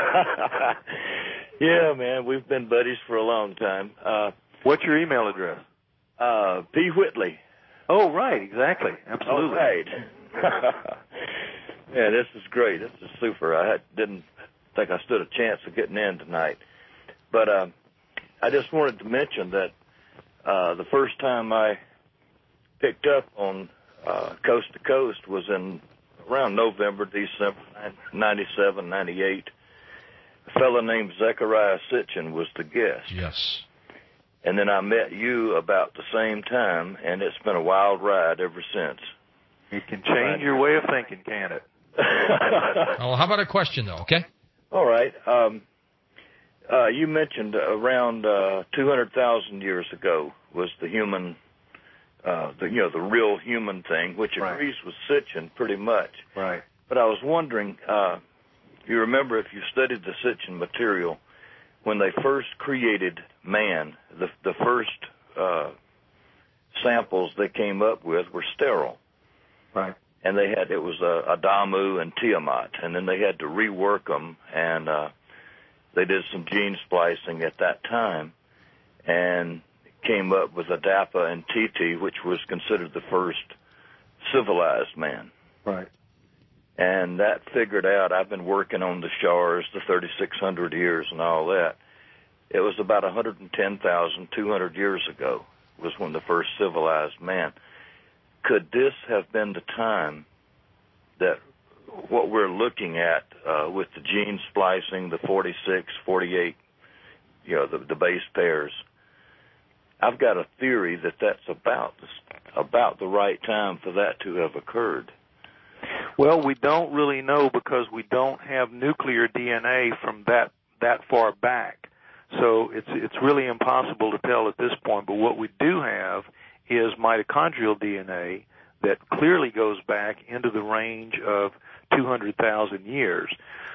S3: Yeah, man. We've been buddies for a long time.
S2: What's your email address?
S3: P. Whitley.
S2: Oh, right. Exactly. Absolutely.
S3: Oh, right. Yeah, this is great. This is super. I didn't think I stood a chance of getting in tonight. But I just wanted to mention that the first time I picked up on Coast to Coast was in around November, December, 97, 98. A fellow named Zechariah Sitchin was the guest.
S1: Yes.
S3: And then I met you about the same time, and it's been a wild ride ever since.
S2: It can change your way of thinking, can't it?
S1: Well, how about a question, though, okay?
S3: All right. You mentioned around 200,000 years ago was the human, the real human thing, which agrees with Sitchin pretty much.
S2: Right.
S3: But I was wondering, you remember if you studied the Sitchin material, when they first created man, the first samples they came up with were sterile.
S2: Right.
S3: And it was Adamu and Tiamat, and then they had to rework them, and they did some gene splicing at that time, and came up with Adapa and Titi, which was considered the first civilized man.
S2: Right.
S3: And that figured out, I've been working on the Shars, the 3,600 years and all that. it was about 110,200 years ago was when the first civilized man. Could this have been the time that what we're looking at with the gene splicing, the 46, 48, the base pairs? I've got a theory that that's about the right time for that to have occurred.
S2: Well, we don't really know because we don't have nuclear DNA from that far back. So it's really impossible to tell at this point. But what we do have is mitochondrial DNA that clearly goes back into the range of 200,000 years.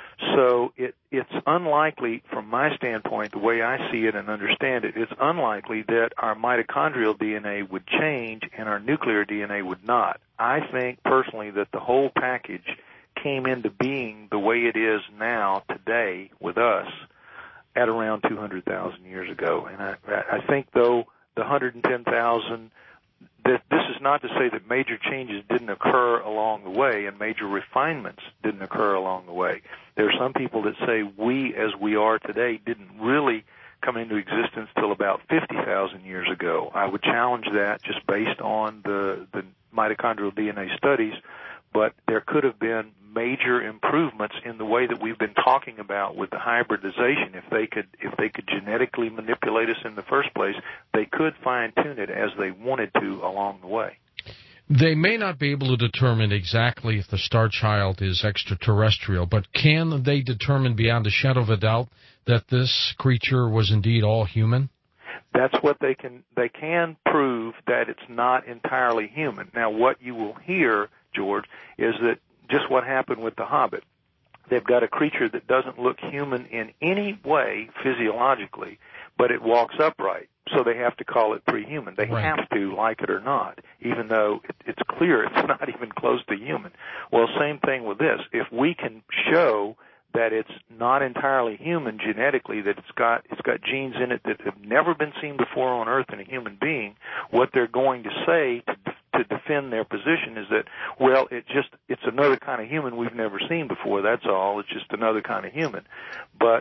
S2: So it's unlikely, from my standpoint, the way I see it and understand it, it's unlikely that our mitochondrial DNA would change and our nuclear DNA would not. I think personally that the whole package came into being the way it is now today with us at around 200,000 years ago. And I think, though, the 110,000, this is not to say that major changes didn't occur along the way and major refinements didn't occur along the way. There are some people that say we, as we are today, didn't really come into existence till about 50,000 years ago. I would challenge that just based on the mitochondrial DNA studies, but there could have been major improvements in the way that we've been talking about with the hybridization. If they could genetically manipulate us in the first place, they could fine-tune it as they wanted to along the way.
S1: They may not be able to determine exactly if the star child is extraterrestrial, but can they determine beyond a shadow of a doubt that this creature was indeed all human?
S2: That's what they can prove, that it's not entirely human. Now, what you will hear, George, is that just what happened with the Hobbit. They've got a creature that doesn't look human in any way physiologically, but it walks upright, so they have to call it pre-human. They have to, like it or not, even though it's clear it's not even close to human. Well, same thing with this. If we can show that it's not entirely human genetically, that it's got genes in it that have never been seen before on Earth in a human being, what they're going to say to defend their position is that, well, it's another kind of human we've never seen before, that's all. It's just another kind of human. But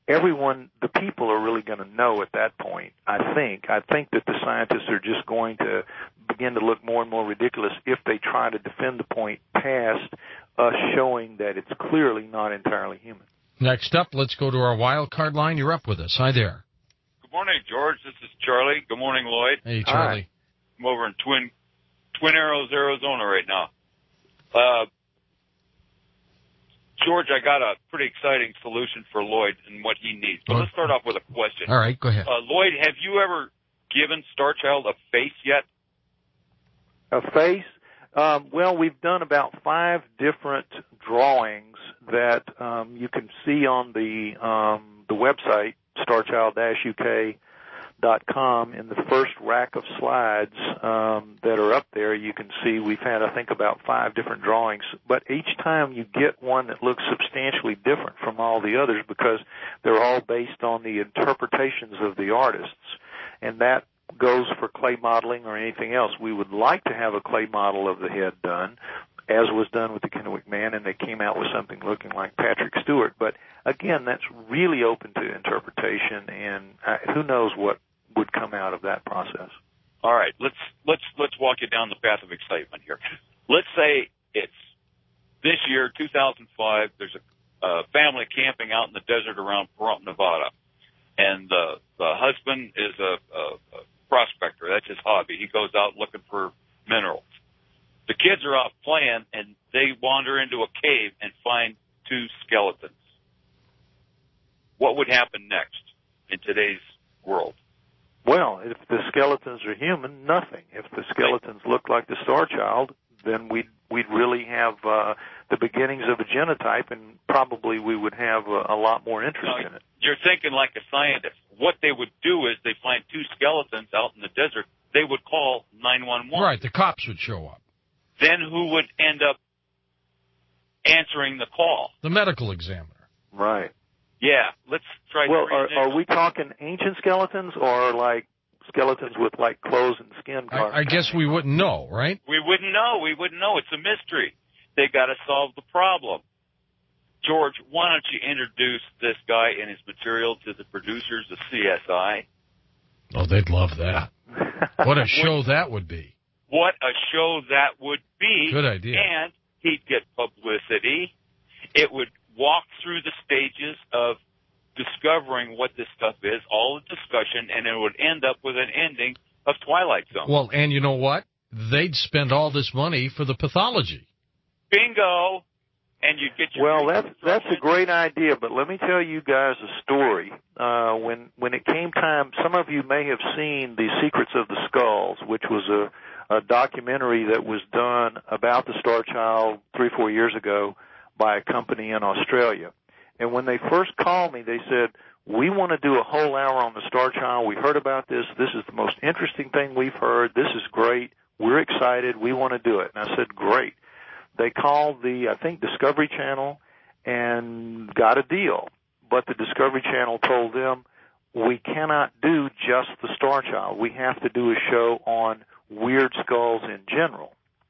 S2: the people are really going to know at that point, I think. I think that the scientists are just going to begin to look more and more ridiculous if they try to defend the point past us showing that it's clearly not entirely human.
S1: Next up, let's go to our wild card line. You're up with us. Hi there.
S4: Good morning, George. This is Charlie. Good morning, Lloyd.
S1: Hey, Charlie.
S2: Hi.
S4: I'm over in Twin Arrows, Arizona right now. George, I got a pretty exciting solution for Lloyd and what he needs. But let's start off with a question.
S1: All right, go ahead.
S4: Lloyd, have you ever given Starchild a face yet?
S2: A face? Well, we've done about 5 different drawings that you can see on the website, starchild-uk.com. In the first rack of slides that are up there, you can see we've had, I think, about 5 different drawings. But each time you get one that looks substantially different from all the others because they're all based on the interpretations of the artists. And that goes for clay modeling or anything else. We would like to have a clay model of the head done, as was done with the Kennewick Man, and they came out with something looking like Patrick Stewart. But again, that's really open to interpretation, and who knows what would come out of that process.
S4: All right, let's walk you down the path of excitement here. Let's say it's this year, 2005. There's a family camping out in the desert around Pahrump, Nevada, and the husband is a prospector. That's his hobby. He goes out looking for minerals. The kids are out playing, and they wander into a cave and find 2 skeletons. What would happen next in today's world?
S2: Well, if the skeletons are human, nothing. If the skeletons look like the Star Child, then we'd really have the beginnings of a genotype, and probably we would have a lot more interest in it.
S4: You're thinking like a scientist. What they would do is they find 2 skeletons out in the desert. They would call 911.
S1: Right, the cops would show up.
S4: Then who would end up answering the call?
S1: The medical examiner.
S2: Right.
S4: Yeah, let's try.
S2: Well, are we talking ancient skeletons or like skeletons with like clothes and skin?
S1: I guess we wouldn't know, right?
S4: We wouldn't know. It's a mystery. They got to solve the problem. George, why don't you introduce this guy and his material to the producers of CSI?
S1: Oh, they'd love that. What a show that would be.
S4: What a show that would be.
S1: Good idea.
S4: And he'd get publicity. It would walk through the stages of discovering what this stuff is, all the discussion, and it would end up with an ending of Twilight Zone.
S1: Well, and you know what? They'd spend all this money for the pathology.
S4: Bingo! And you'd get your...
S2: Well, that's a great idea, but let me tell you guys a story. When it came time, some of you may have seen The Secrets of the Skulls, which was a documentary that was done about the Star Child 3-4 years ago by a company in Australia. And when they first called me, they said, we want to do a whole hour on the Star Child. We heard about this. This is the most interesting thing we've heard. This is great. We're excited. We want to do it. And I said, great. They called I think, Discovery Channel and got a deal. But the Discovery Channel told them, we cannot do just the Star Child. We have to do a show on weird skulls in general.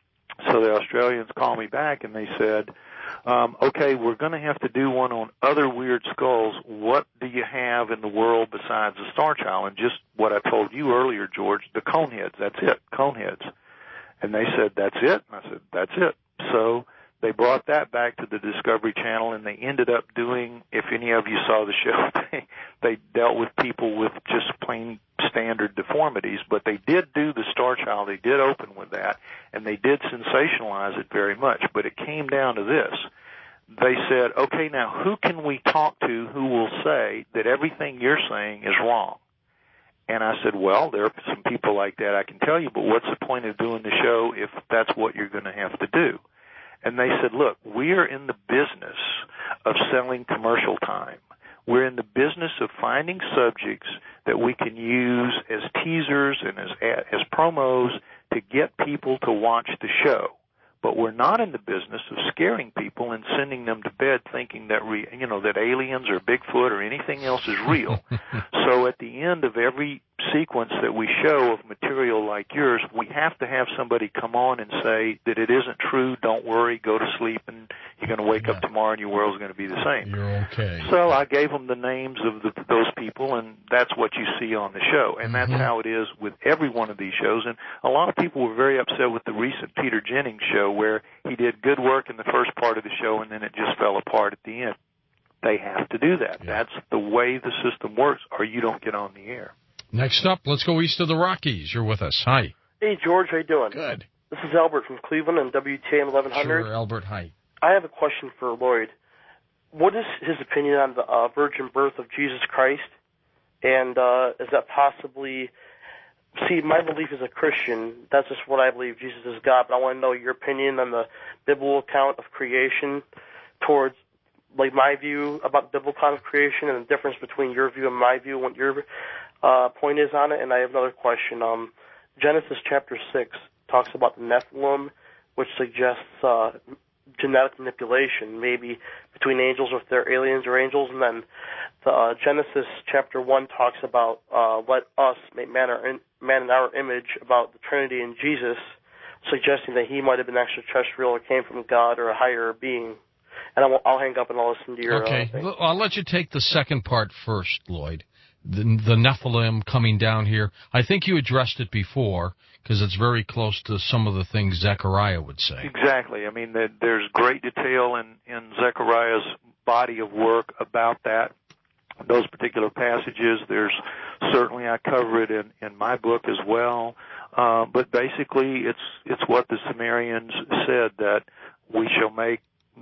S2: So the Australians called me back and they said, okay, we're going to have to do one on other weird skulls. What do you have in the world besides the Star Child? And just what I told you earlier, George, the Coneheads. That's it, Coneheads. And they said, that's it? And I said, that's it. So they brought that back to the Discovery Channel, and they ended up doing, if any of you saw the show, they dealt with people with just plain standard deformities, but they did do the Star Child. They did open with that, and they did sensationalize it very much. But it came down to this. They said, okay, now who can we talk to who will say that everything you're saying is wrong? And I said, well, there are some people like that I can tell you, but what's the point of doing the show if that's what you're going to have to do? And they said, look, we are in the business of selling commercial time. We're in the business of finding subjects that we can use as teasers and as promos to get people to watch the show. But we're not in the business of scaring people and sending them to bed thinking that that aliens or Bigfoot or anything else is real. So at the end of every sequence that we show of material like yours, we have to have somebody come on and say that it isn't true, don't worry, go to sleep, and you're going to wake up tomorrow and your world's going to be the same.
S1: You're okay.
S2: So I gave them the names of those people, and that's what you see on the show. And that's how it is with every one of these shows. And a lot of people were very upset with the recent Peter Jennings show where he did good work in the first part of the show and then it just fell apart at the end. They have to do that. Yeah. That's the way the system works, or you don't get on the air.
S1: Next up, let's go east of the Rockies. You're with us. Hi.
S5: Hey, George. How you doing?
S1: Good.
S5: This is Albert from Cleveland and WTAM 1100.
S1: Sure, Albert. Hi.
S5: I have a question for Lloyd. What is his opinion on the virgin birth of Jesus Christ? And is that possibly... See, my belief as a Christian, that's just what I believe. Jesus is God. But I want to know your opinion on the biblical account of creation towards, like, my view about the biblical account of creation and the difference between your view and my view, what your point is on it. And I have another question. Genesis chapter 6 talks about the Nephilim, which suggests genetic manipulation, maybe between angels or if they're aliens or angels. And then the Genesis chapter 1 talks about let us make man in our image, about the Trinity and Jesus, suggesting that he might have been extraterrestrial or came from God or a higher being. And I'll hang up and I'll listen to your
S1: Okay,
S5: thing.
S1: I'll let you take the second part first, Lloyd. The Nephilim coming down here. I think you addressed it before because it's very close to some of the things Zechariah would say.
S2: Exactly. I mean, there's great detail in Zechariah's body of work about that, those particular passages. There's certainly, I cover it in my book as well. But basically, it's what the Sumerians said, that we shall make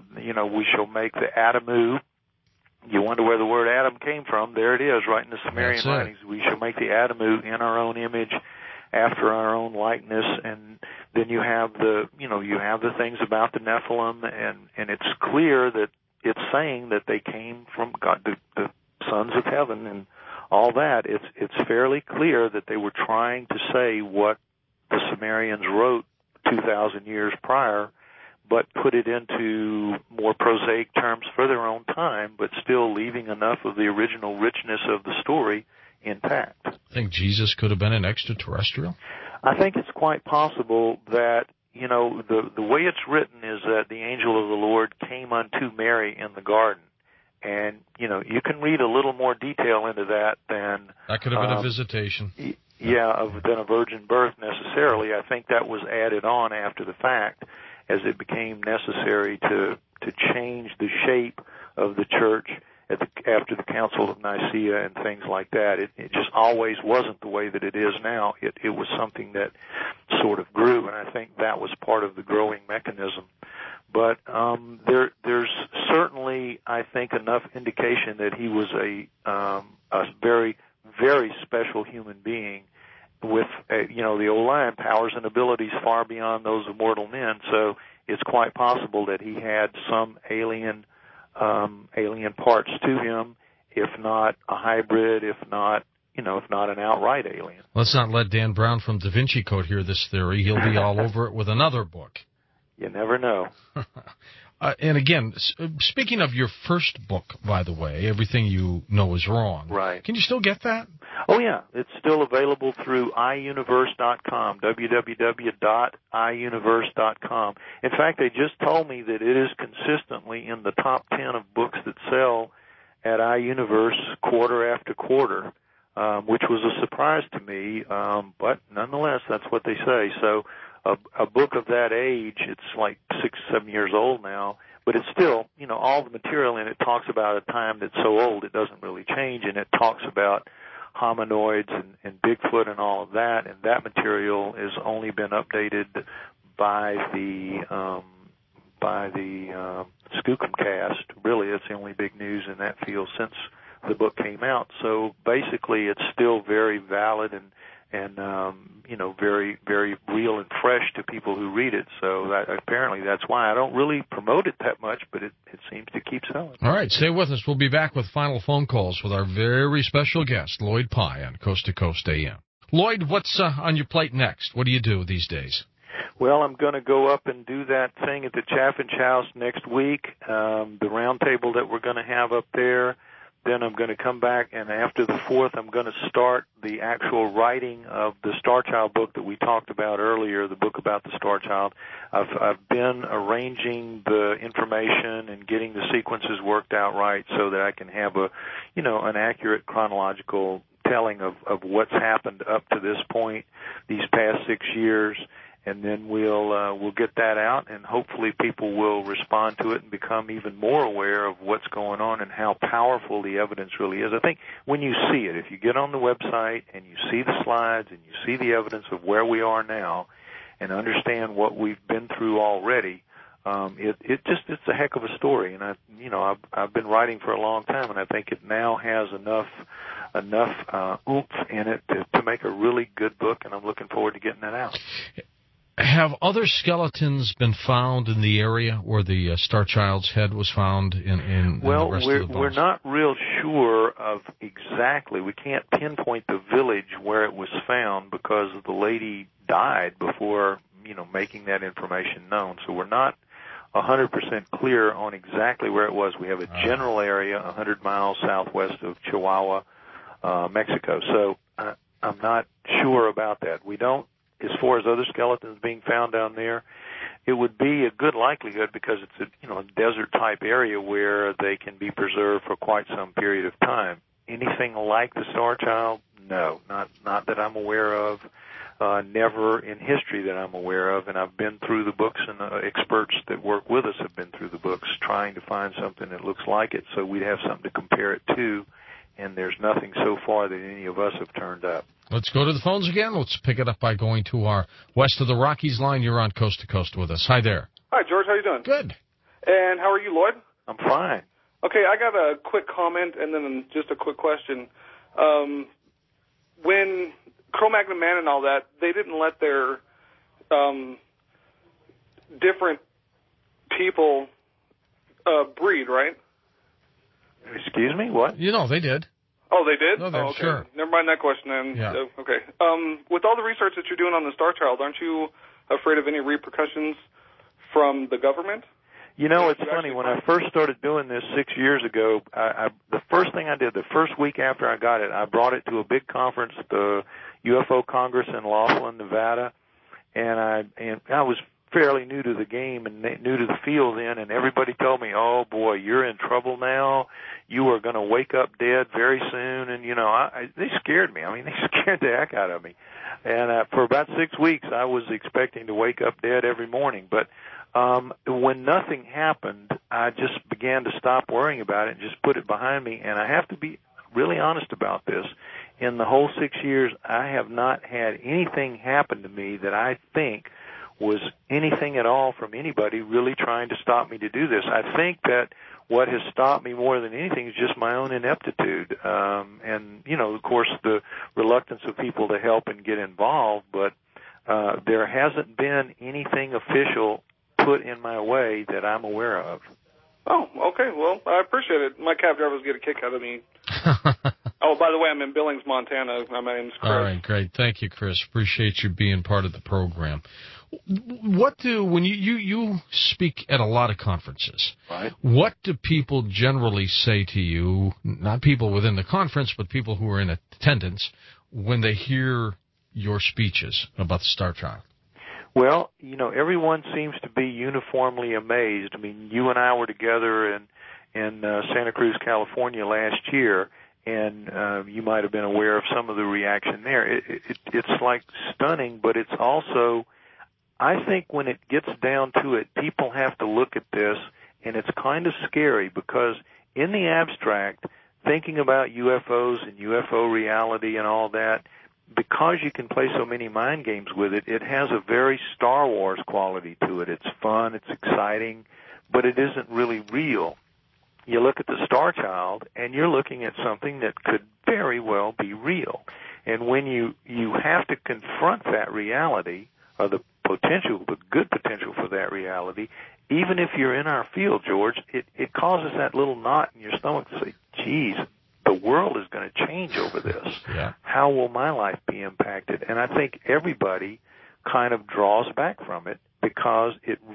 S2: the Adamu. You wonder where the word Adam came from. There it is, right in the Sumerian writings. We shall make the Adamu in our own image, after our own likeness. And then you have the things about the Nephilim, and it's clear that it's saying that they came from God, the sons of heaven, and all that. It's fairly clear that they were trying to say what the Sumerians wrote 2,000 years prior, but put it into more prosaic terms for their own time, but still leaving enough of the original richness of the story intact.
S1: Think Jesus could have been an extraterrestrial?
S2: I think it's quite possible that the way it's written is that the angel of the Lord came unto Mary in the garden. And, you can read a little more detail into that than...
S1: That could have been a visitation.
S2: Than a virgin birth necessarily. I think that was added on after the fact as it became necessary to change the shape of the church after the Council of Nicaea and things like that. It just always wasn't the way that it is now. It was something that sort of grew, and I think that was part of the growing mechanism. But there's certainly, I think, enough indication that he was a very, very special human being with, the Orion powers and abilities far beyond those of mortal men. So it's quite possible that he had some alien parts to him, if not a hybrid, if not an outright alien.
S1: Let's not let Dan Brown from Da Vinci Code hear this theory. He'll be all over it with another book.
S2: You never know.
S1: And again, speaking of your first book, by the way, Everything You Know Is Wrong.
S2: Right.
S1: Can you still get that?
S2: Oh, yeah. It's still available through iUniverse.com, www.iUniverse.com. In fact, they just told me that it is consistently in the top 10 of books that sell at iUniverse quarter after quarter, which was a surprise to me. But nonetheless, that's what they say. So a book of that age, it's like 6, 7 years old now, but it's still, all the material in it talks about a time that's so old it doesn't really change, and it talks about hominoids and Bigfoot and all of that, and that material has only been updated by the Skookum Cast. Really, it's the only big news in that field since the book came out. So basically, it's still very valid and very, very real and fresh to people who read it. So apparently that's why I don't really promote it that much, but it seems to keep selling.
S1: All right, stay with us. We'll be back with final phone calls with our very special guest, Lloyd Pye, on Coast to Coast AM. Lloyd, what's on your plate next? What do you do these days?
S2: Well, I'm going to go up and do that thing at the Chaffinch House next week, the round table that we're going to have up there. Then I'm going to come back, and after the 4th, I'm going to start the actual writing of the Star Child book that we talked about earlier, the book about the Star Child. I've been arranging the information and getting the sequences worked out right so that I can have an accurate chronological telling of what's happened up to this point, these past 6 years. And then we'll get that out, and hopefully people will respond to it and become even more aware of what's going on and how powerful the evidence really is. I think when you see it, if you get on the website and you see the slides and you see the evidence of where we are now and understand what we've been through already, it's a heck of a story. And I've been writing for a long time, and I think it now has enough oomph in it to make a really good book, and I'm looking forward to getting that out.
S1: Have other skeletons been found in the area where the Star Child's head was found in the rest of the bones?
S2: We're not real sure of exactly. We can't pinpoint the village where it was found because the lady died before, making that information known. So we're not 100% clear on exactly where it was. We have a general area 100 miles southwest of Chihuahua, Mexico. So I'm not sure about that. We don't. As far as other skeletons being found down there, it would be a good likelihood because it's a desert-type area where they can be preserved for quite some period of time. Anything like the Star Child? No, not that I'm aware of. Never in history that I'm aware of, and I've been through the books, and experts that work with us have been through the books trying to find something that looks like it so we'd have something to compare it to, and there's nothing so far that any of us have turned up.
S1: Let's go to the phones again. Let's pick it up by going to our West of the Rockies line. You're on Coast to Coast with us. Hi there.
S6: Hi, George. How you doing?
S1: Good.
S6: And how are you, Lloyd?
S2: I'm fine.
S6: Okay, I got a quick comment and then just a quick question. When Cro-Magnon Man and all that, they didn't let their different people breed, right?
S2: Excuse me? What?
S1: They did.
S6: Oh, they did?
S1: No,
S6: okay.
S1: Sure.
S6: Never mind that question then.
S1: Yeah.
S6: Okay. With all the research that you're doing on the Star Child, aren't you afraid of any repercussions from the government?
S2: It's funny. When I first started doing this 6 years ago, the first thing I did, the first week after I got it, I brought it to a big conference, the UFO Congress in Laughlin, Nevada, and I was fairly new to the game and new to the field then, and everybody told me, "Oh boy, you're in trouble now. You are going to wake up dead very soon." And they scared me. I mean, they scared the heck out of me. And for about 6 weeks, I was expecting to wake up dead every morning. But when nothing happened, I just began to stop worrying about it and just put it behind me. And I have to be really honest about this. In the whole 6 years, I have not had anything happen to me that I think was anything at all from anybody really trying to stop me to do this. I think that what has stopped me more than anything is just my own ineptitude. And, of course, the reluctance of people to help and get involved, but there hasn't been anything official put in my way that I'm aware of.
S6: Oh, okay. Well, I appreciate it. My cab drivers get a kick out of me. Oh, by the way, I'm in Billings, Montana. My name's Chris.
S1: All right, great. Thank you, Chris. Appreciate you being part of the program. When you speak at a lot of conferences,
S2: right,
S1: what do people generally say to you, not people within the conference, but people who are in attendance, when they hear your speeches about the Star Child?
S2: Well, everyone seems to be uniformly amazed. I mean, you and I were together in Santa Cruz, California last year, and you might have been aware of some of the reaction there. It's like stunning, but it's also, I think when it gets down to it, people have to look at this, and it's kind of scary because in the abstract, thinking about UFOs and UFO reality and all that, because you can play so many mind games with it, it has a very Star Wars quality to it. It's fun, it's exciting, but it isn't really real. You look at the Star Child, and you're looking at something that could very well be real. And when you have to confront that reality, or the good potential for that reality, even if you're in our field, George, it causes that little knot in your stomach to say, geez, the world is going to change over this.
S1: Yeah.
S2: How will my life be impacted? And I think everybody kind of draws back from it because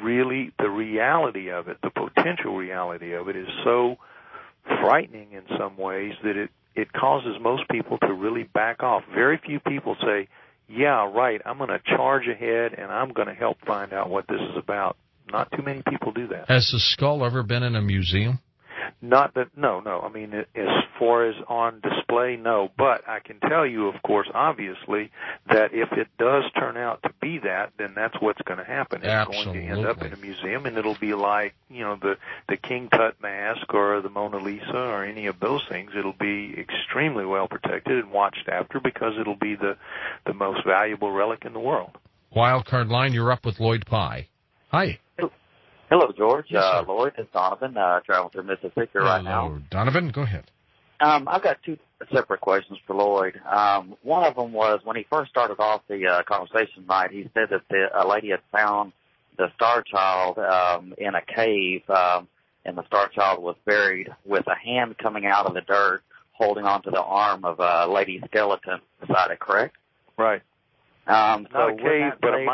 S2: the reality of it, the potential reality of it is so frightening in some ways that it causes most people to really back off. Very few people say, yeah, right, I'm going to charge ahead and I'm going to help find out what this is about. Not too many people do that.
S1: Has the skull ever been in a museum?
S2: Not that, no. I mean, as far as on display, no. But I can tell you, of course, obviously, that if it does turn out to be that, then that's what's going to happen. It's going to end up in a museum, and it'll be like, the King Tut mask or the Mona Lisa or any of those things. It'll be extremely well protected and watched after because it'll be the most valuable relic in the world.
S1: Wildcard line, you're up with Lloyd Pye. Hi.
S7: Hello, George.
S1: Yes,
S7: Lloyd, it's Donovan, traveling through Mississippi right now.
S1: Hello, Donovan. Go ahead.
S7: I've got two separate questions for Lloyd. One of them was when he first started off the conversation tonight, he said that a lady had found the Star Child in a cave, and the Star Child was buried with a hand coming out of the dirt holding onto the arm of a lady's skeleton beside it, correct?
S2: Right. Not a cave,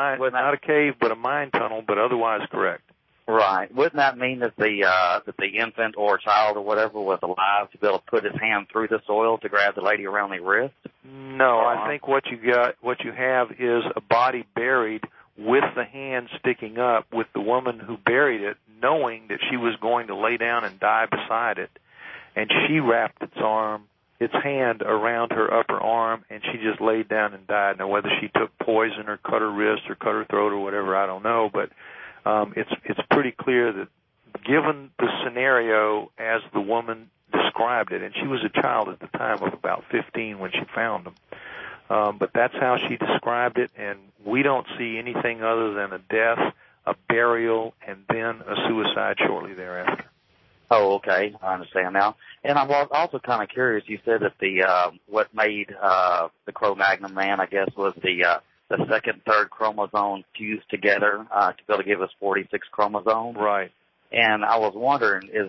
S2: but a mine tunnel, but otherwise correct.
S7: Right. Wouldn't that mean that the infant or child or whatever was alive to be able to put his hand through the soil to grab the lady around the wrist?
S2: No, I think what you have is a body buried with the hand sticking up, with the woman who buried it knowing that she was going to lay down and die beside it, and she wrapped its hand around her upper arm, and she just laid down and died. Now, whether she took poison or cut her wrist or cut her throat or whatever, I don't know, but it's pretty clear that given the scenario as the woman described it, and she was a child at the time of about 15 when she found them, but that's how she described it, and we don't see anything other than a death, a burial, and then a suicide shortly thereafter.
S7: Oh, okay. I understand now. And I'm also kind of curious. You said that what made the Cro-Magnon man, I guess, was the second, third chromosome fused together to be able to give us 46 chromosomes.
S2: Right.
S7: And I was wondering, is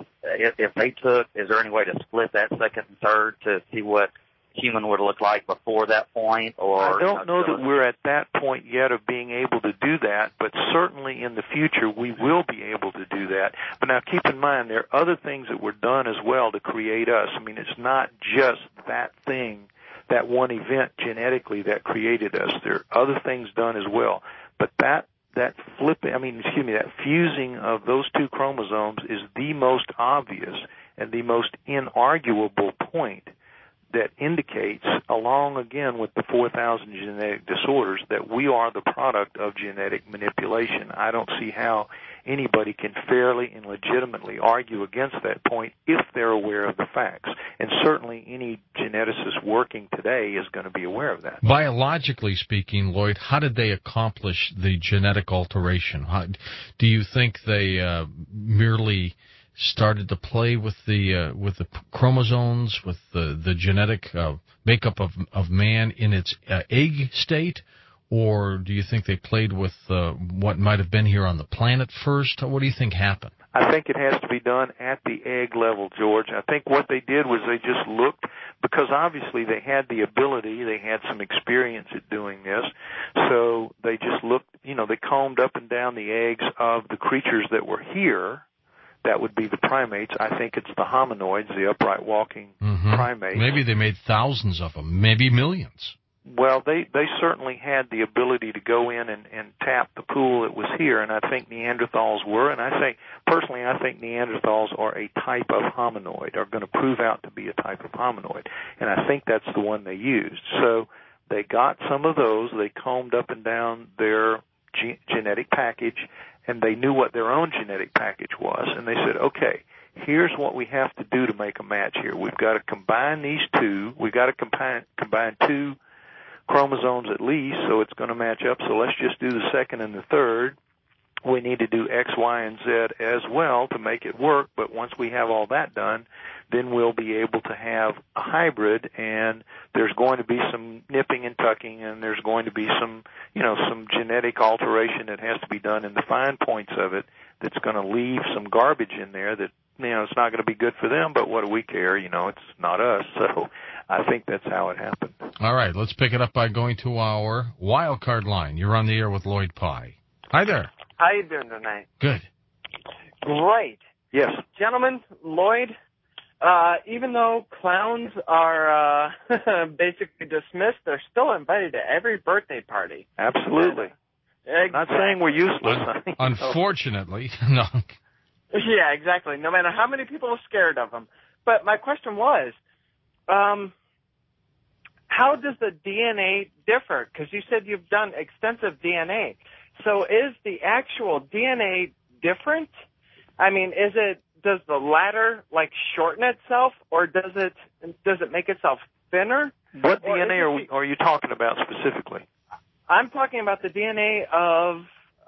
S7: there any way to split that second and third to see what human would look like before that point? Or
S2: I don't know that we're at that point yet of being able to do that, but certainly in the future we will be able to do that. But now keep in mind there are other things that were done as well to create us. I mean, it's not just that thing, that one event genetically that created us. There are other things done as well. But that that fusing of those two chromosomes is the most obvious and the most inarguable point that indicates, along again with the 4,000 genetic disorders, that we are the product of genetic manipulation. I don't see how anybody can fairly and legitimately argue against that point if they're aware of the facts. And certainly any geneticist working today is going to be aware of that.
S1: Biologically speaking, Lloyd, how did they accomplish the genetic alteration? Do you think they merely started to play with the chromosomes, with the genetic makeup of man in its egg state? Or do you think they played with what might have been here on the planet first? What do you think happened?
S2: I think it has to be done at the egg level, George. I think what they did was they just looked, because obviously they had the ability, they had some experience at doing this, so they just looked, they combed up and down the eggs of the creatures that were here. That would be the primates. I think it's the hominoids, the upright walking primates.
S1: Maybe they made thousands of them, maybe millions.
S2: Well, they certainly had the ability to go in and tap the pool that was here, and I think Neanderthals were, and I think Neanderthals are a type of hominoid, are going to prove out to be a type of hominoid, and I think that's the one they used. So they got some of those, they combed up and down their genetic package, and they knew what their own genetic package was, and they said, okay, here's what we have to do to make a match here. We've got to combine these two. We've got to combine two chromosomes at least, so it's going to match up. So let's just do the second and the third. We need to do X, Y, and Z as well to make it work, but once we have all that done, then we'll be able to have a hybrid, and there's going to be some nipping and tucking, and there's going to be some genetic alteration that has to be done in the fine points of it that's going to leave some garbage in there that, it's not going to be good for them, but what do we care? It's not us. So I think that's how it happened.
S1: All right, let's pick it up by going to our wild card line. You're on the air with Lloyd Pye. Hi there.
S8: How you doing tonight?
S1: Good.
S8: Great.
S2: Yes.
S8: Gentlemen, Lloyd, even though clowns are basically dismissed, they're still invited to every birthday party.
S2: Absolutely.
S8: Exactly.
S2: Not saying we're useless.
S1: Unfortunately, no.
S8: Yeah, exactly. No matter how many people are scared of them. But my question was, how does the DNA differ? Because you said you've done extensive DNA. So is the actual DNA different? I mean, does the latter shorten itself, or does it make itself thinner?
S2: What DNA are you talking about specifically?
S8: I'm talking about the DNA of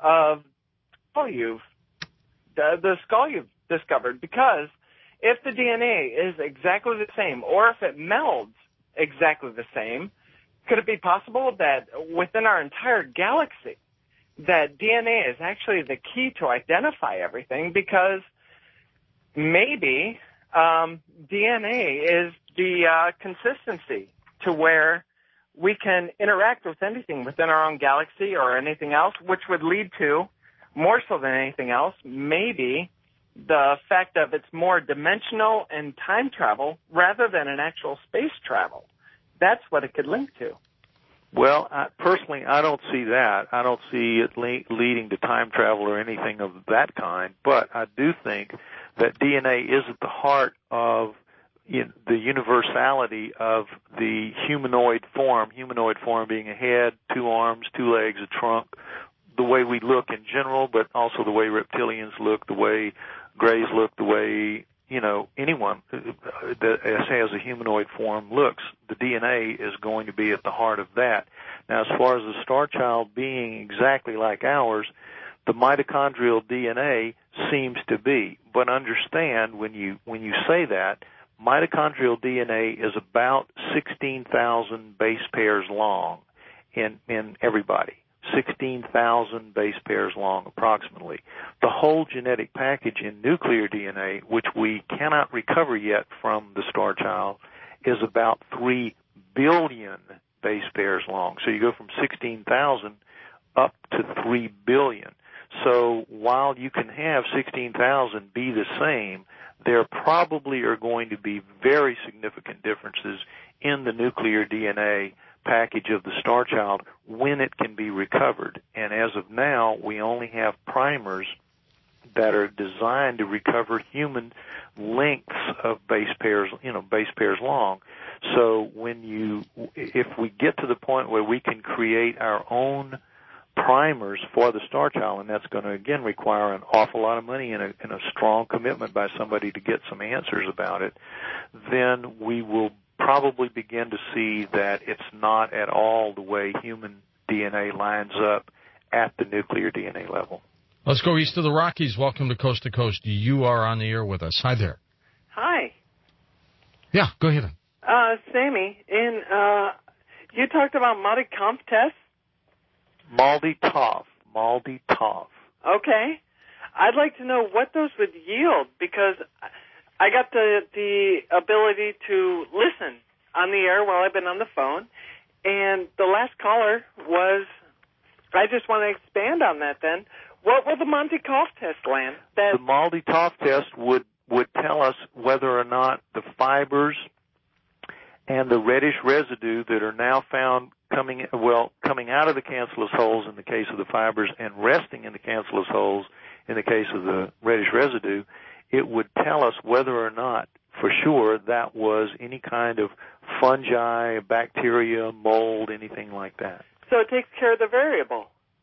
S8: the skull you've discovered, because if the DNA is exactly the same, or if it melds exactly the same, could it be possible that within our entire galaxy, that DNA is actually the key to identify everything? Because maybe DNA is the consistency to where we can interact with anything within our own galaxy or anything else, which would lead to, more so than anything else, maybe the fact of it's more dimensional and time travel rather than an actual space travel. That's what it could link to.
S2: Well, personally, I don't see that. I don't see it leading to time travel or anything of that kind, but I do think that DNA is at the heart of the universality of the humanoid form being a head, two arms, two legs, a trunk, the way we look in general, but also the way reptilians look, the way grays look, the way, anyone that has a humanoid form looks. The DNA is going to be at the heart of that. Now, as far as the star child being exactly like ours, the mitochondrial DNA seems to be. But understand, when you say that, mitochondrial DNA is about 16,000 base pairs long in everybody. 16,000 base pairs long, approximately. The whole genetic package in nuclear DNA, which we cannot recover yet from the star child, is about 3 billion base pairs long. So you go from 16,000 up to 3 billion. So while you can have 16,000 be the same, there probably are going to be very significant differences in the nuclear DNA package of the Star Child when it can be recovered. And as of now, we only have primers that are designed to recover human lengths of base pairs, base pairs long. So if we get to the point where we can create our own primers for the Star Child, and that's going to again require an awful lot of money and a strong commitment by somebody to get some answers about it, then we will probably begin to see that it's not at all the way human DNA lines up at the nuclear DNA level.
S1: Let's go east of the Rockies. Welcome to Coast. You are on the air with us. Hi there.
S9: Hi.
S1: Yeah, go ahead.
S9: Sammy, you talked about Maldi-Kampf tests?
S2: Maldi-Tov.
S9: Okay. I'd like to know what those would yield, because I got the ability to listen on the air while I've been on the phone, and the last caller was, I just want to expand on that then. What will the Maldi-Kampf test land?
S2: The Maldi-Kampf test would tell us whether or not the fibers and the reddish residue that are now found coming out of the cancellous holes in the case of the fibers and resting in the cancellous holes in the case of the reddish residue, it would tell us whether or not, for sure, that was any kind of fungi, bacteria, mold, anything like that.
S9: So it takes care of the variable.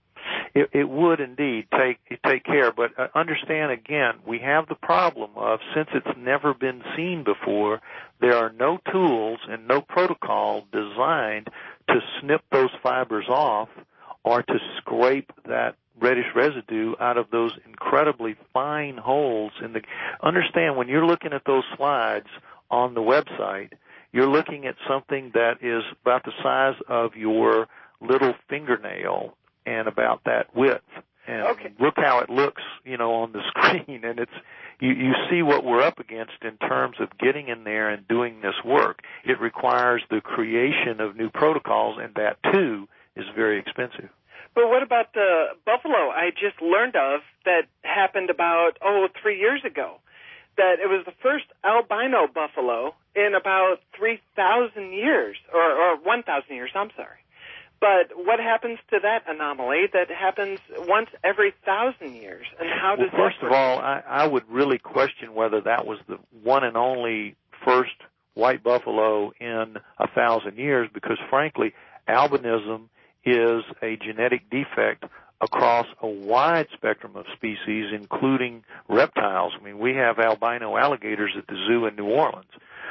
S2: It would indeed take care, but understand again, we have the problem of, since it's never been seen before, there are no tools and no protocol designed to snip those fibers off or to scrape that reddish residue out of those incredibly fine holes in the. Understand, when you're looking at those slides on the website, you're looking at something that is about the size of your little fingernail and about that width. And
S9: okay.
S2: Look how it looks, on the screen, and it's you see what we're up against in terms of getting in there and doing this work. It requires the creation of new protocols, and that too is very expensive.
S9: But what about the buffalo I just learned of that happened about 3 years ago? That it was the first albino buffalo in about 3,000 years, or 1,000 years, I'm sorry. But what happens to that anomaly that happens once every 1,000 years? And how does
S2: first of all, I would really question whether that was the one and only first white buffalo in 1,000 years, because frankly, albinism is a genetic defect across a wide spectrum of species, including reptiles. I mean, we have albino alligators at the zoo in New Orleans.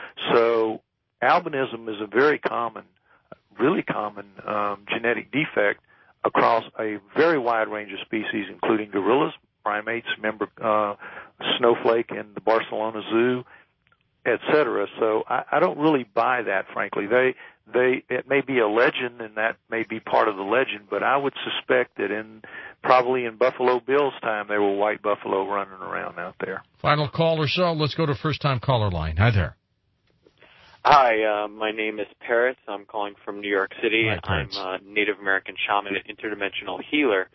S2: So albinism is a very really common genetic defect across a very wide range of species, including gorillas, primates, Snowflake in the Barcelona Zoo, etc. So I don't really buy that, frankly. It may be a legend, and that may be part of the legend, but I would suspect that probably in Buffalo Bill's time, there were white buffalo running around out there.
S1: Final call or so. Let's go to first-time caller line. Hi there.
S10: Hi, my name is Paris. I'm calling from New York City.
S1: Hi,
S10: I'm a Native American shaman and interdimensional healer.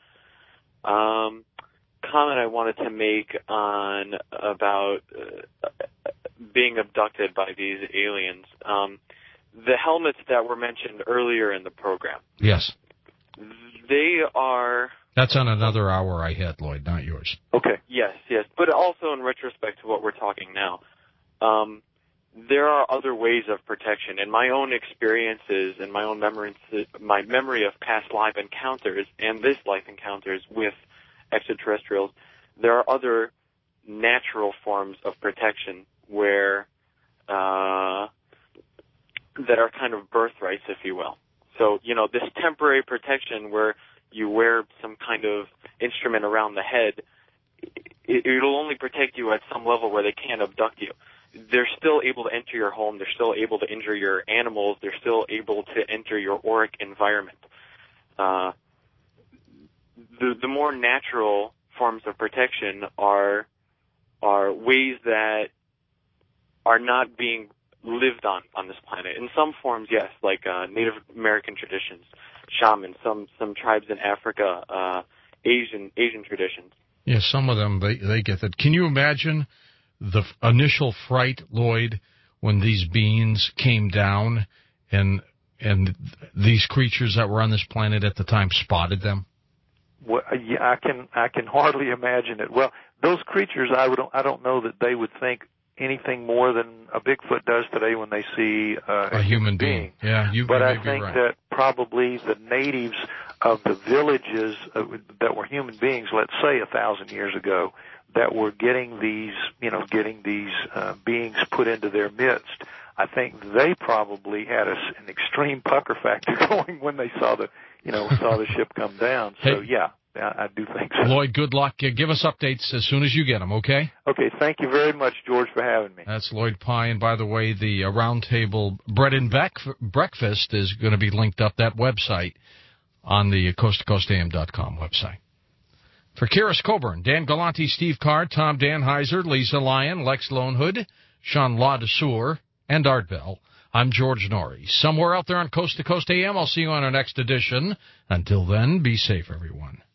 S10: Comment I wanted to make about being abducted by these aliens. The helmets that were mentioned earlier in the program.
S1: Yes.
S10: They are...
S1: That's on another hour I had, Lloyd, not yours.
S2: Okay.
S10: Yes. But also in retrospect to what we're talking now. There are other ways of protection. In my own experiences and my own my memory of past life encounters and this life encounters with extraterrestrials, there are other natural forms of protection where that are kind of birthrights, if you will. So, this temporary protection where you wear some kind of instrument around the head, it'll only protect you at some level where they can't abduct you. They're still able to enter your home. They're still able to injure your animals. They're still able to enter your auric environment. The more natural forms of protection are ways that are not being lived on this planet. In some forms, yes, like Native American traditions, shamans, some tribes in Africa, Asian traditions.
S1: Yes, some of them, they get that. Can you imagine the initial fright, Lloyd, when these beings came down and And these creatures that were on this planet at the time spotted them?
S2: Well, yeah, I can hardly imagine it. Well, those creatures, I don't know that they would think anything more than a Bigfoot does today when they see a human being.
S1: Yeah,
S2: but I
S1: may be
S2: think
S1: right.
S2: that probably the natives of the villages that were human beings, let's say 1,000 years ago, that were getting these beings put into their midst, I think they probably had an extreme pucker factor going when they saw the ship come down. So yeah, I do think so.
S1: Lloyd, good luck. Give us updates as soon as you get them, okay?
S2: Okay, thank you very much, George, for having me.
S1: That's Lloyd Pye. And by the way, the Roundtable Bread and Breakfast is going to be linked up, that website, on the coasttocoastam.com website. For Kyrus Coburn, Dan Galante, Steve Card, Tom Danheiser, Lisa Lyon, Lex Lonehood, Sean Ladesseur, and Art Bell, I'm George Norrie. Somewhere out there on Coast to Coast AM, I'll see you on our next edition. Until then, be safe, everyone.